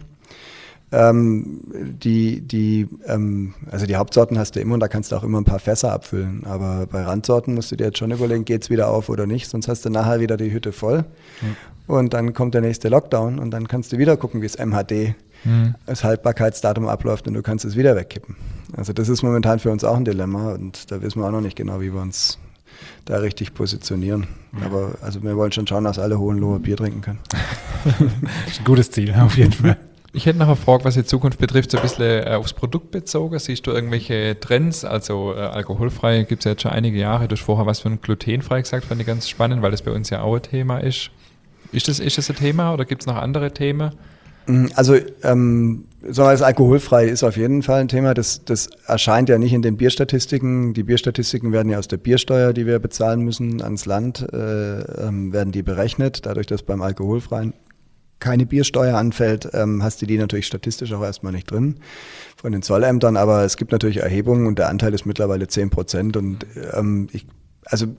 ähm, die, die, ähm, also die Hauptsorten hast du immer und da kannst du auch immer ein paar Fässer abfüllen. Aber bei Randsorten musst du dir jetzt schon überlegen, geht es wieder auf oder nicht, sonst hast du nachher wieder die Hütte voll. Mhm. Und dann kommt der nächste Lockdown und dann kannst du wieder gucken, wie es M H D mhm. das Haltbarkeitsdatum abläuft und du kannst es wieder wegkippen. Also das ist momentan für uns auch ein Dilemma und da wissen wir auch noch nicht genau, wie wir uns da richtig positionieren. Ja. Aber also wir wollen schon schauen, dass alle Hohenloher Bier trinken können. Das ist ein gutes Ziel, auf jeden Fall. Ich hätte noch eine Frage, was die Zukunft betrifft, so ein bisschen äh, aufs Produkt bezogen. Siehst du irgendwelche Trends? Also äh, alkoholfrei gibt es ja jetzt schon einige Jahre. Du hast vorher was von glutenfrei gesagt, fand ich ganz spannend, weil das bei uns ja auch ein Thema ist. Ist das, ist das ein Thema oder gibt es noch andere Themen? Also ähm, so als alkoholfrei ist auf jeden Fall ein Thema. Das, das erscheint ja nicht in den Bierstatistiken. Die Bierstatistiken werden ja aus der Biersteuer, die wir bezahlen müssen, ans Land, äh, ähm, werden die berechnet. Dadurch, dass beim Alkoholfreien keine Biersteuer anfällt, ähm, hast du die natürlich statistisch auch erstmal nicht drin von den Zollämtern. Aber es gibt natürlich Erhebungen und der Anteil ist mittlerweile zehn Prozent. Und ähm, ich, also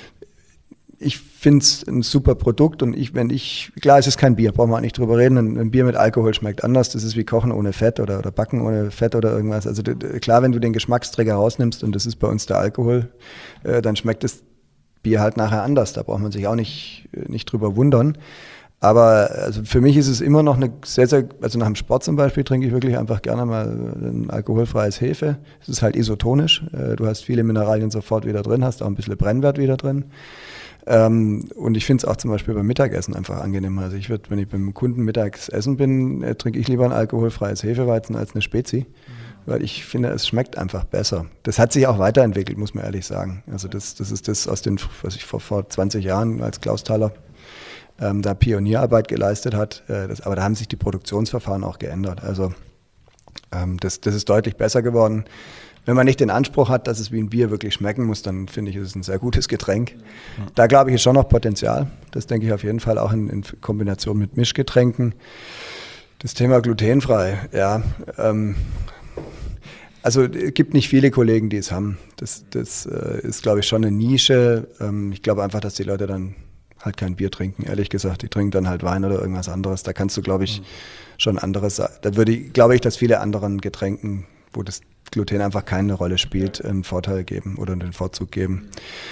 ich finde es ein super Produkt und ich, wenn ich, klar, es ist kein Bier, brauchen wir auch nicht drüber reden, ein, ein Bier mit Alkohol schmeckt anders, das ist wie Kochen ohne Fett oder, oder Backen ohne Fett oder irgendwas. Also klar, wenn du den Geschmacksträger rausnimmst und das ist bei uns der Alkohol, äh, dann schmeckt das Bier halt nachher anders, da braucht man sich auch nicht, nicht drüber wundern. Aber also für mich ist es immer noch eine sehr, sehr, also nach dem Sport zum Beispiel trinke ich wirklich einfach gerne mal ein alkoholfreies Hefe. Es ist halt isotonisch, äh, du hast viele Mineralien sofort wieder drin, hast auch ein bisschen Brennwert wieder drin. Ähm, und ich finde es auch zum Beispiel beim Mittagessen einfach angenehm. Also ich würde, wenn ich beim Kunden mittags essen bin, äh, trinke ich lieber ein alkoholfreies Hefeweizen als eine Spezi, mhm. weil ich finde, es schmeckt einfach besser. Das hat sich auch weiterentwickelt, muss man ehrlich sagen. Also das, das ist das aus den, was ich vor, vor zwanzig Jahren als Klaus Thaler ähm, da Pionierarbeit geleistet hat. Äh, das, aber da haben sich die Produktionsverfahren auch geändert. Also ähm, das, das ist deutlich besser geworden. Wenn man nicht den Anspruch hat, dass es wie ein Bier wirklich schmecken muss, dann finde ich, ist es ein sehr gutes Getränk. Da glaube ich, ist schon noch Potenzial. Das denke ich auf jeden Fall auch in, in Kombination mit Mischgetränken. Das Thema glutenfrei, ja. Ähm, also es gibt nicht viele Kollegen, die es haben. Das, das äh, ist, glaube ich, schon eine Nische. Ähm, ich glaube einfach, dass die Leute dann halt kein Bier trinken, ehrlich gesagt. Die trinken dann halt Wein oder irgendwas anderes. Da kannst du, glaube ich, mhm. schon anderes, da würde ich, glaube ich, dass viele anderen Getränken, wo das Gluten einfach keine Rolle spielt, einen Vorteil geben oder einen Vorzug geben.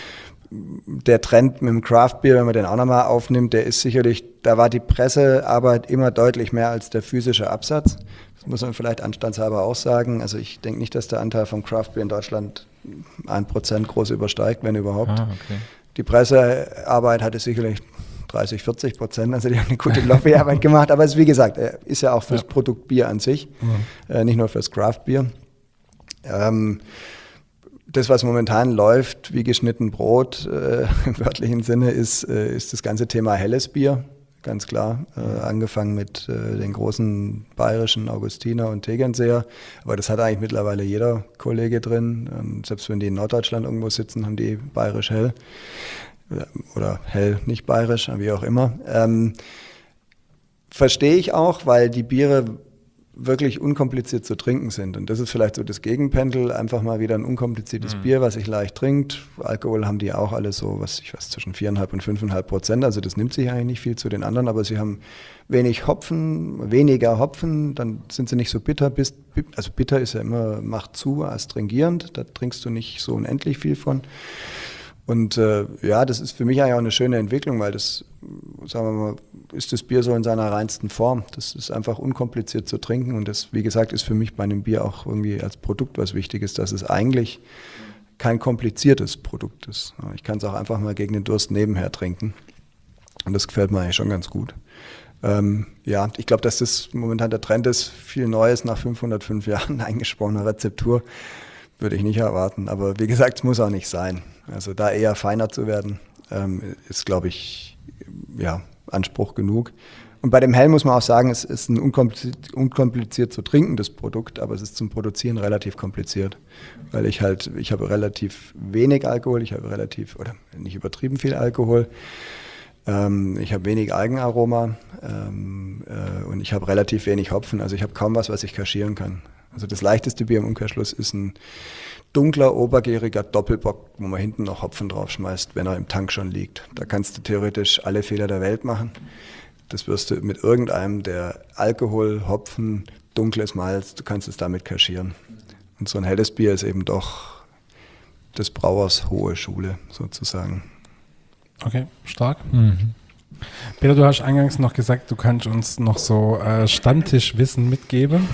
Der Trend mit dem Craft Beer, wenn man den auch nochmal aufnimmt, der ist sicherlich, da war die Pressearbeit immer deutlich mehr als der physische Absatz. Das muss man vielleicht anstandshalber auch sagen. Also ich denke nicht, dass der Anteil von Craft Beer in Deutschland ein Prozent groß übersteigt, wenn überhaupt. Ah, okay. Die Pressearbeit hatte sicherlich dreißig, vierzig Prozent, also die haben eine gute Lobbyarbeit gemacht. Aber es ist, wie gesagt, ist ja auch fürs ja. Produkt Bier an sich, mhm. äh, nicht nur fürs Craft Beer. Ähm, Das, was momentan läuft, wie geschnitten Brot, äh, im wörtlichen Sinne, ist, äh, ist das ganze Thema helles Bier, ganz klar. Äh, angefangen mit äh, den großen bayerischen Augustiner und Tegernseer. Aber das hat eigentlich mittlerweile jeder Kollege drin. Und selbst wenn die in Norddeutschland irgendwo sitzen, haben die bayerisch hell. Oder hell nicht bayerisch, wie auch immer. Ähm, verstehe ich auch, weil die Biere wirklich unkompliziert zu trinken sind. Und das ist vielleicht so das Gegenpendel, einfach mal wieder ein unkompliziertes mhm. Bier, was sich leicht trinkt. Alkohol haben die auch alle so, was ich weiß, zwischen vier Komma fünf und fünf Komma fünf Prozent. Also das nimmt sich eigentlich nicht viel zu den anderen, aber sie haben wenig Hopfen, weniger Hopfen, dann sind sie nicht so bitter. Also bitter ist ja immer, macht zu, astringierend, da trinkst du nicht so unendlich viel von. Und äh, ja, das ist für mich eigentlich auch eine schöne Entwicklung, weil das, sagen wir mal, ist das Bier so in seiner reinsten Form. Das ist einfach unkompliziert zu trinken und das, wie gesagt, ist für mich bei einem Bier auch irgendwie als Produkt was Wichtiges, dass es eigentlich kein kompliziertes Produkt ist. Ich kann es auch einfach mal gegen den Durst nebenher trinken und das gefällt mir eigentlich schon ganz gut. Ähm, ja, ich glaube, dass das momentan der Trend ist, viel Neues nach fünfhundertfünf Jahren eingesprochener Rezeptur. Würde ich nicht erwarten, aber wie gesagt, es muss auch nicht sein. Also da eher feiner zu werden, ähm, ist, glaube ich, ja, Anspruch genug. Und bei dem Hell muss man auch sagen, es ist ein unkompliziert, unkompliziert zu trinkendes Produkt, aber es ist zum Produzieren relativ kompliziert, weil ich halt, ich habe relativ wenig Alkohol, ich habe relativ, oder nicht übertrieben viel Alkohol, ähm, ich habe wenig Eigenaroma ähm, äh, und ich habe relativ wenig Hopfen, also ich habe kaum was, was ich kaschieren kann. Also das leichteste Bier im Umkehrschluss ist ein dunkler, obergäriger Doppelbock, wo man hinten noch Hopfen draufschmeißt, wenn er im Tank schon liegt. Da kannst du theoretisch alle Fehler der Welt machen. Das wirst du mit irgendeinem, der Alkohol, Hopfen, dunkles Malz, du kannst es damit kaschieren. Und so ein helles Bier ist eben doch des Brauers hohe Schule sozusagen. Okay, stark. Mhm. Peter, du hast eingangs noch gesagt, du kannst uns noch so äh, Stammtischwissen mitgeben.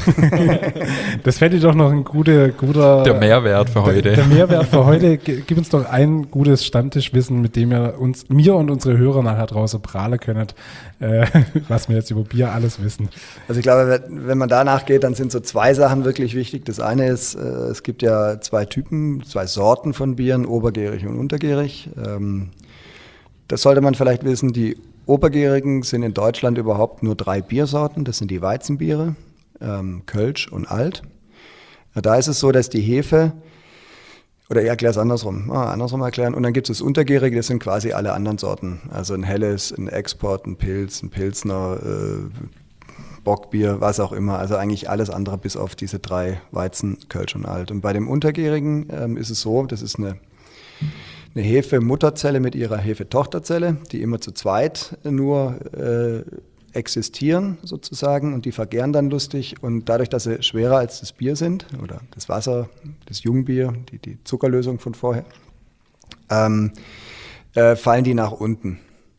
Das fände ich doch noch ein guter, guter... Der Mehrwert für heute. Der, der Mehrwert für heute. Gib uns doch ein gutes Stammtischwissen, mit dem ihr uns, mir und unsere Hörer nachher draußen prahlen könnt, äh, was wir jetzt über Bier alles wissen. Also ich glaube, wenn man danach geht, dann sind so zwei Sachen wirklich wichtig. Das eine ist, äh, es gibt ja zwei Typen, zwei Sorten von Bieren, obergärig und untergärig. Ähm, das sollte man vielleicht wissen, die Obergärigen sind in Deutschland überhaupt nur drei Biersorten. Das sind die Weizenbiere, ähm, Kölsch und Alt. Da ist es so, dass die Hefe, oder ich erkläre es andersrum, ah, andersrum erklären. Und dann gibt es das Untergärige, das sind quasi alle anderen Sorten. Also ein Helles, ein Export, ein Pilz, ein Pilsner, äh, Bockbier, was auch immer. Also eigentlich alles andere bis auf diese drei Weizen, Kölsch und Alt. Und bei dem Untergärigen ähm, ist es so, das ist eine... eine Hefe-Mutterzelle mit ihrer Hefe-Tochterzelle, die immer zu zweit nur äh, existieren sozusagen und die vergären dann lustig und dadurch, dass sie schwerer als das Bier sind oder das Wasser, das Jungbier, die, die Zuckerlösung von vorher, ähm, äh, fallen die nach unten.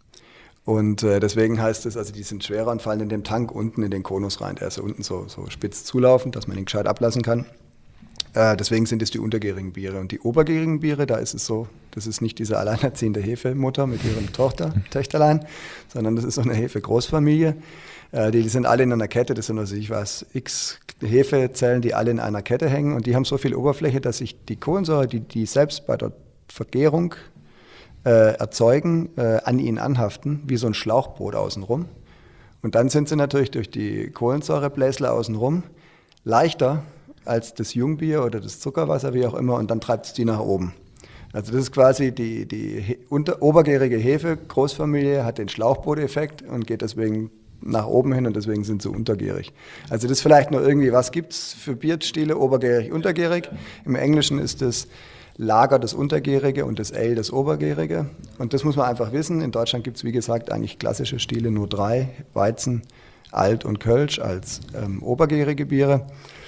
Und äh, deswegen heißt es, also die sind schwerer und fallen in den Tank unten in den Konus rein. Der ist ja unten so, so spitz zulaufend, dass man ihn gescheit ablassen kann. Äh, deswegen sind es die untergärigen Biere. Und die obergärigen Biere, da ist es so, das ist nicht diese alleinerziehende Hefemutter mit ihrem Tochter, Töchterlein, sondern das ist so eine Hefe-Großfamilie. Äh, die, die sind alle in einer Kette, das sind also, ich weiß, x Hefezellen, die alle in einer Kette hängen. Und die haben so viel Oberfläche, dass sich die Kohlensäure, die, die selbst bei der Vergärung äh, erzeugen, äh, an ihnen anhaften, wie so ein Schlauchboot außenrum. Und dann sind sie natürlich durch die Kohlensäurebläsler außenrum leichter als das Jungbier oder das Zuckerwasser, wie auch immer, und dann treibt es die nach oben. Also das ist quasi die, die unter, obergärige Hefe, Großfamilie, hat den Schlauchbooteffekt und geht deswegen nach oben hin und deswegen sind sie untergärig. Also das ist vielleicht nur irgendwie, was gibt es für Bierstile, obergärig, untergärig. Im Englischen ist es Lager das Untergärige und das Ale das Obergärige. Und das muss man einfach wissen. In Deutschland gibt es, wie gesagt, eigentlich klassische Stile nur drei: Weizen, Alt und Kölsch als ähm, obergärige Biere.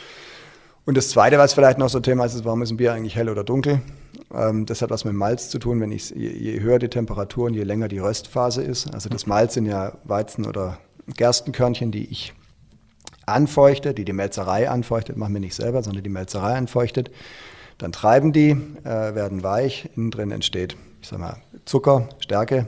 Und das Zweite, was vielleicht noch so Thema ist, ist, warum ist ein Bier eigentlich hell oder dunkel? Ähm, das hat was mit Malz zu tun. Wenn ich, je, je höher die Temperatur und je länger die Röstphase ist, also das Malz sind ja Weizen- oder Gerstenkörnchen, die ich anfeuchte, die die Melzerei anfeuchtet, machen wir nicht selber, sondern die Melzerei anfeuchtet. Dann treiben die, äh, werden weich, innen drin entsteht, ich sag mal, Zucker, Stärke.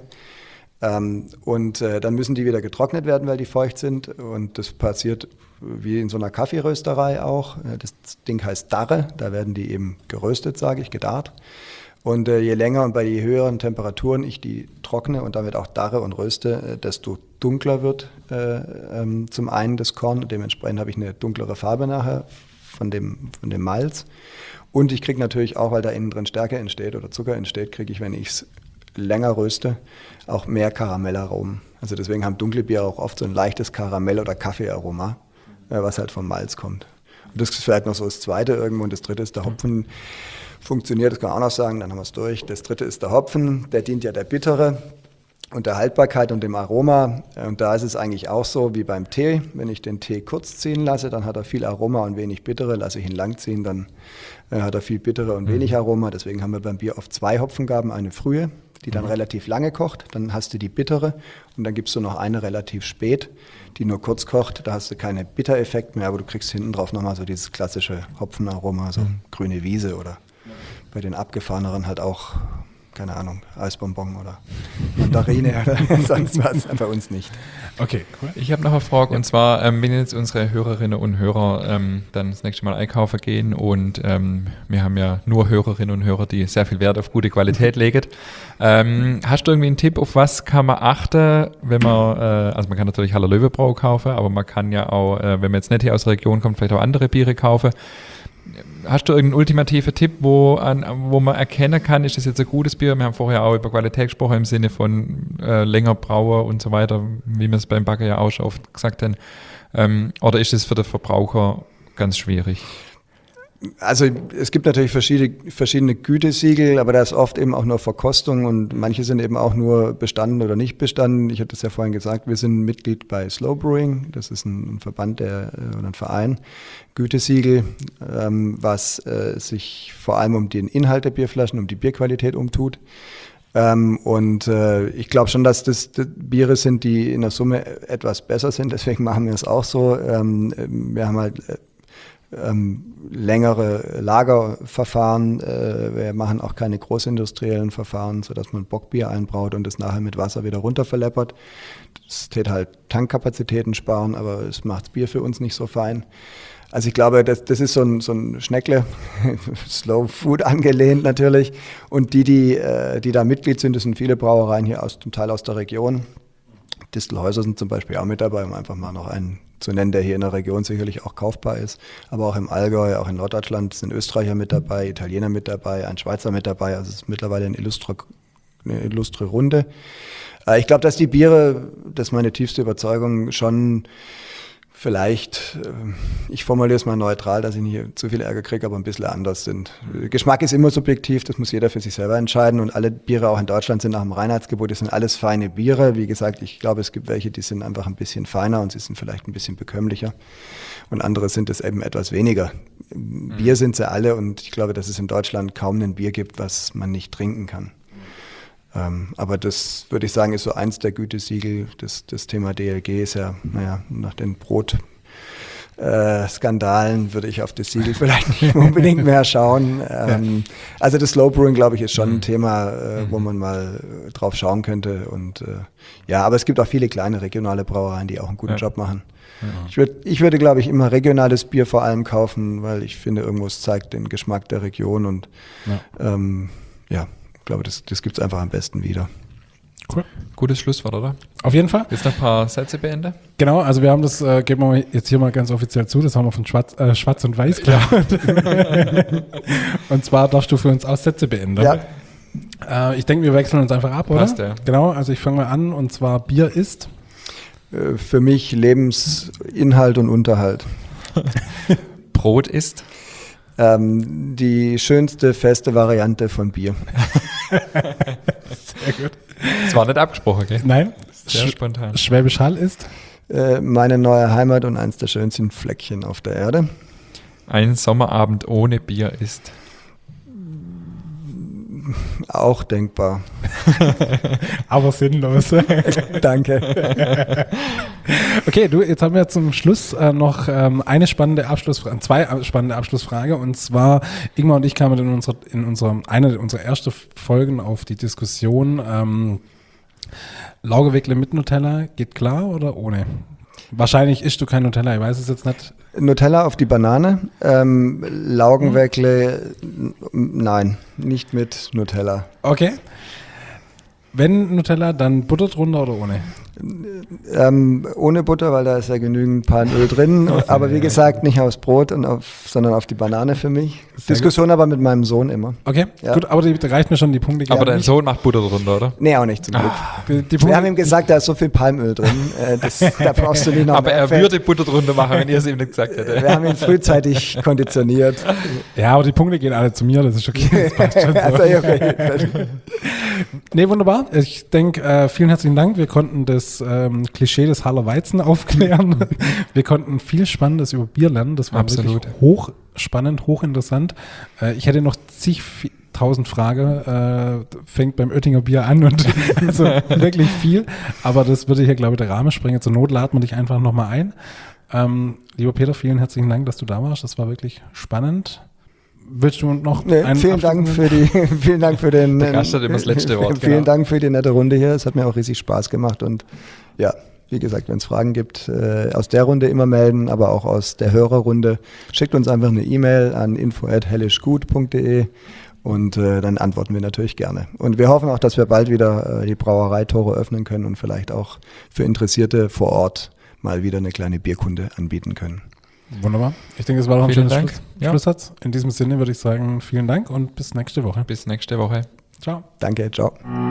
Ähm, und äh, dann müssen die wieder getrocknet werden, weil die feucht sind. Und das passiert wie in so einer Kaffeerösterei auch. Das Ding heißt Darre, da werden die eben geröstet, sage ich, gedarrt. Und äh, je länger und bei je höheren Temperaturen ich die trockne und damit auch darre und röste, äh, desto dunkler wird äh, ähm, zum einen das Korn. Dementsprechend habe ich eine dunklere Farbe nachher von dem, von dem Malz. Und ich kriege natürlich auch, weil da innen drin Stärke entsteht oder Zucker entsteht, kriege ich, wenn ich es länger röste, auch mehr Karamellaromen. Also deswegen haben dunkle Biere auch oft so ein leichtes Karamell- oder Kaffeearoma, äh, was halt vom Malz kommt. Und das ist vielleicht noch so das Zweite irgendwo. Und das Dritte ist der Hopfen. Funktioniert, das kann man auch noch sagen, dann haben wir es durch. Das Dritte ist der Hopfen, der dient ja der Bittere und der Haltbarkeit und dem Aroma. Und da ist es eigentlich auch so wie beim Tee. Wenn ich den Tee kurz ziehen lasse, dann hat er viel Aroma und wenig Bittere. Lasse ich ihn lang ziehen, dann äh, hat er viel Bittere und wenig Aroma. Deswegen haben wir beim Bier oft zwei Hopfengaben, eine frühe, die dann mhm. relativ lange kocht. Dann hast du die bittere und dann gibst du noch eine relativ spät, die nur kurz kocht. Da hast du keine Bittereffekt mehr, aber du kriegst hinten drauf nochmal so dieses klassische Hopfenaroma, so mhm. grüne Wiese oder bei den Abgefahreneren halt auch, keine Ahnung, Eisbonbon oder Mandarine oder sonst was, bei uns nicht. Okay, cool. Ich habe noch eine Frage, ja. Und zwar, ähm, wenn jetzt unsere Hörerinnen und Hörer ähm, dann das nächste Mal einkaufen gehen und ähm, wir haben ja nur Hörerinnen und Hörer, die sehr viel Wert auf gute Qualität legen. Ähm, hast du irgendwie einen Tipp, auf was kann man achten, wenn man, äh, also man kann natürlich Haller Löwenbräu kaufen, aber man kann ja auch, äh, wenn man jetzt nicht hier aus der Region kommt, vielleicht auch andere Biere kaufen. Hast du irgendeinen ultimativen Tipp, wo, an, wo man erkennen kann, ist das jetzt ein gutes Bier? Wir haben vorher auch über Qualität gesprochen im Sinne von äh, länger brauen und so weiter, wie wir es beim Backen ja auch schon oft gesagt haben. Ähm, oder ist das für den Verbraucher ganz schwierig? Also es gibt natürlich verschiedene, verschiedene Gütesiegel, aber da ist oft eben auch nur Verkostung und manche sind eben auch nur bestanden oder nicht bestanden. Ich hatte es ja vorhin gesagt, wir sind Mitglied bei Slow Brewing, das ist ein Verband der, oder ein Verein, Gütesiegel, ähm, was äh, sich vor allem um den Inhalt der Bierflaschen, um die Bierqualität umtut. Ähm, und äh, ich glaube schon, dass das, das Biere sind, die in der Summe etwas besser sind, deswegen machen wir es auch so. Ähm, wir haben halt äh, Ähm, längere Lagerverfahren. Äh, wir machen auch keine großindustriellen Verfahren, sodass man Bockbier einbraut und es nachher mit Wasser wieder runter verleppert. Das tät halt Tankkapazitäten sparen, aber es macht das Bier für uns nicht so fein. Also ich glaube, das, das ist so ein, so ein Schneckle, Slow Food angelehnt natürlich. Und die, die, äh, die da Mitglied sind, das sind viele Brauereien hier aus, zum Teil aus der Region. Distelhäuser sind zum Beispiel auch mit dabei, um einfach mal noch einen zu nennen, der hier in der Region sicherlich auch kaufbar ist. Aber auch im Allgäu, auch in Norddeutschland sind Österreicher mit dabei, Italiener mit dabei, ein Schweizer mit dabei. Also es ist mittlerweile eine illustre, eine illustre Runde. Äh, ich glaube, dass die Biere, das ist meine tiefste Überzeugung, schon vielleicht, ich formuliere es mal neutral, dass ich nicht zu viel Ärger kriege, aber ein bisschen anders sind. Geschmack ist immer subjektiv, das muss jeder für sich selber entscheiden und alle Biere auch in Deutschland sind nach dem Reinheitsgebot, das sind alles feine Biere. Wie gesagt, ich glaube, es gibt welche, die sind einfach ein bisschen feiner und sie sind vielleicht ein bisschen bekömmlicher und andere sind es eben etwas weniger. Mhm. Bier sind sie alle und ich glaube, dass es in Deutschland kaum ein Bier gibt, was man nicht trinken kann. Ähm, aber das, würde ich sagen, ist so eins der Gütesiegel. Das, das Thema D L G ist ja, naja, nach den Brotskandalen äh, würde ich auf das Siegel vielleicht nicht unbedingt mehr schauen. Ähm, ja. Also das Slow Brewing, glaube ich, ist schon mhm. ein Thema, äh, mhm. wo man mal äh, drauf schauen könnte. Und äh, ja, aber es gibt auch viele kleine regionale Brauereien, die auch einen guten ja. Job machen. Ja. Ich, würd, ich würde, glaube ich, immer regionales Bier vor allem kaufen, weil ich finde, irgendwo es zeigt den Geschmack der Region und ja. Ähm, ja. Ich glaube, das, das gibt es einfach am besten wieder. Cool. Gutes Schlusswort, oder? Auf jeden Fall. Jetzt noch ein paar Sätze beenden. Genau, also wir haben das, äh, geben wir jetzt hier mal ganz offiziell zu, das haben wir von Schwarz, äh, Schwarz und Weiß geklaut. Und zwar darfst du für uns auch Sätze beenden. Ja. Äh, ich denke, wir wechseln uns einfach ab, oder? Passt, ja. Genau, also ich fange mal an und zwar Bier ist? Äh, für mich Lebensinhalt und Unterhalt. Brot ist? Ähm, die schönste feste Variante von Bier. Sehr gut. Das war nicht abgesprochen, gell? Nein, Sehr Sch- spontan. Schwäbisch Hall ist? Äh, meine neue Heimat und eins der schönsten Fleckchen auf der Erde. Ein Sommerabend ohne Bier ist. Auch denkbar. Aber sinnlos. Danke. Okay, du, jetzt haben wir zum Schluss äh, noch ähm, eine spannende Abschlussfrage, zwei ab- spannende Abschlussfrage, und zwar Ingmar und ich kamen in unserer, in unserer, eine unserer ersten Folgen auf die Diskussion, ähm, Laugenweckle mit Nutella, geht klar oder ohne? Wahrscheinlich isst du kein Nutella, ich weiß es jetzt nicht. Nutella auf die Banane. Ähm, Laugenweckle, n- nein, nicht mit Nutella. Okay. Wenn Nutella, dann Butter drunter oder ohne? Ähm, ohne Butter, weil da ist ja genügend Palmöl drin. Aber wie gesagt, nicht aufs Brot, und auf, sondern auf die Banane für mich. Sehr Diskussion aber mit meinem Sohn immer. Okay, Ja. gut, aber die, da reicht mir schon die Punkte. Aber Ja, dein nicht- Sohn macht Butter drunter, oder? Nee, auch nicht zum Glück. die, die Wir Punkte, haben ihm gesagt, da ist so viel Palmöl drin. Äh, das, da brauchst du nicht noch Aber mehr er Fett. würde Butter drunter machen, wenn ihr es ihm nicht gesagt hättet. Wir haben ihn frühzeitig konditioniert. ja, aber die Punkte gehen alle zu mir, das ist okay. Das passt schon so. Also, okay. Nee, wunderbar. Ich denke, äh, vielen herzlichen Dank. Wir konnten das ähm, Klischee des Haller Weizen aufklären. Wir konnten viel Spannendes über Bier lernen. Das war Absolut. wirklich hochspannend, hochinteressant. Äh, ich hätte noch zig vi- tausend Fragen. Äh, fängt beim Oettinger Bier an und so wirklich viel. Aber das würde hier, glaube ich, der Rahmen sprengen. Zur Not laden wir dich einfach nochmal ein. Ähm, lieber Peter, vielen herzlichen Dank, dass du da warst. Das war wirklich spannend. Willst du noch Nee, einen vielen, Abschluss Dank nehmen? für die, vielen Dank für den. Der Gast hat immer das letzte Wort, Vielen genau. Dank für die nette Runde hier. Es hat mir auch riesig Spaß gemacht. Und ja, wie gesagt, wenn es Fragen gibt, äh, aus der Runde immer melden, aber auch aus der Hörerrunde. Schickt uns einfach eine E-Mail an info at hellischgut punkt de und äh, dann antworten wir natürlich gerne. Und wir hoffen auch, dass wir bald wieder äh, die Brauereitore öffnen können und vielleicht auch für Interessierte vor Ort mal wieder eine kleine Bierkunde anbieten können. Wunderbar. Ich denke, es war noch ein Vielen schönes Dank. Schluss, Ja. Schlusssatz. In diesem Sinne würde ich sagen, vielen Dank und bis nächste Woche. Bis nächste Woche. Ciao. Danke, ciao.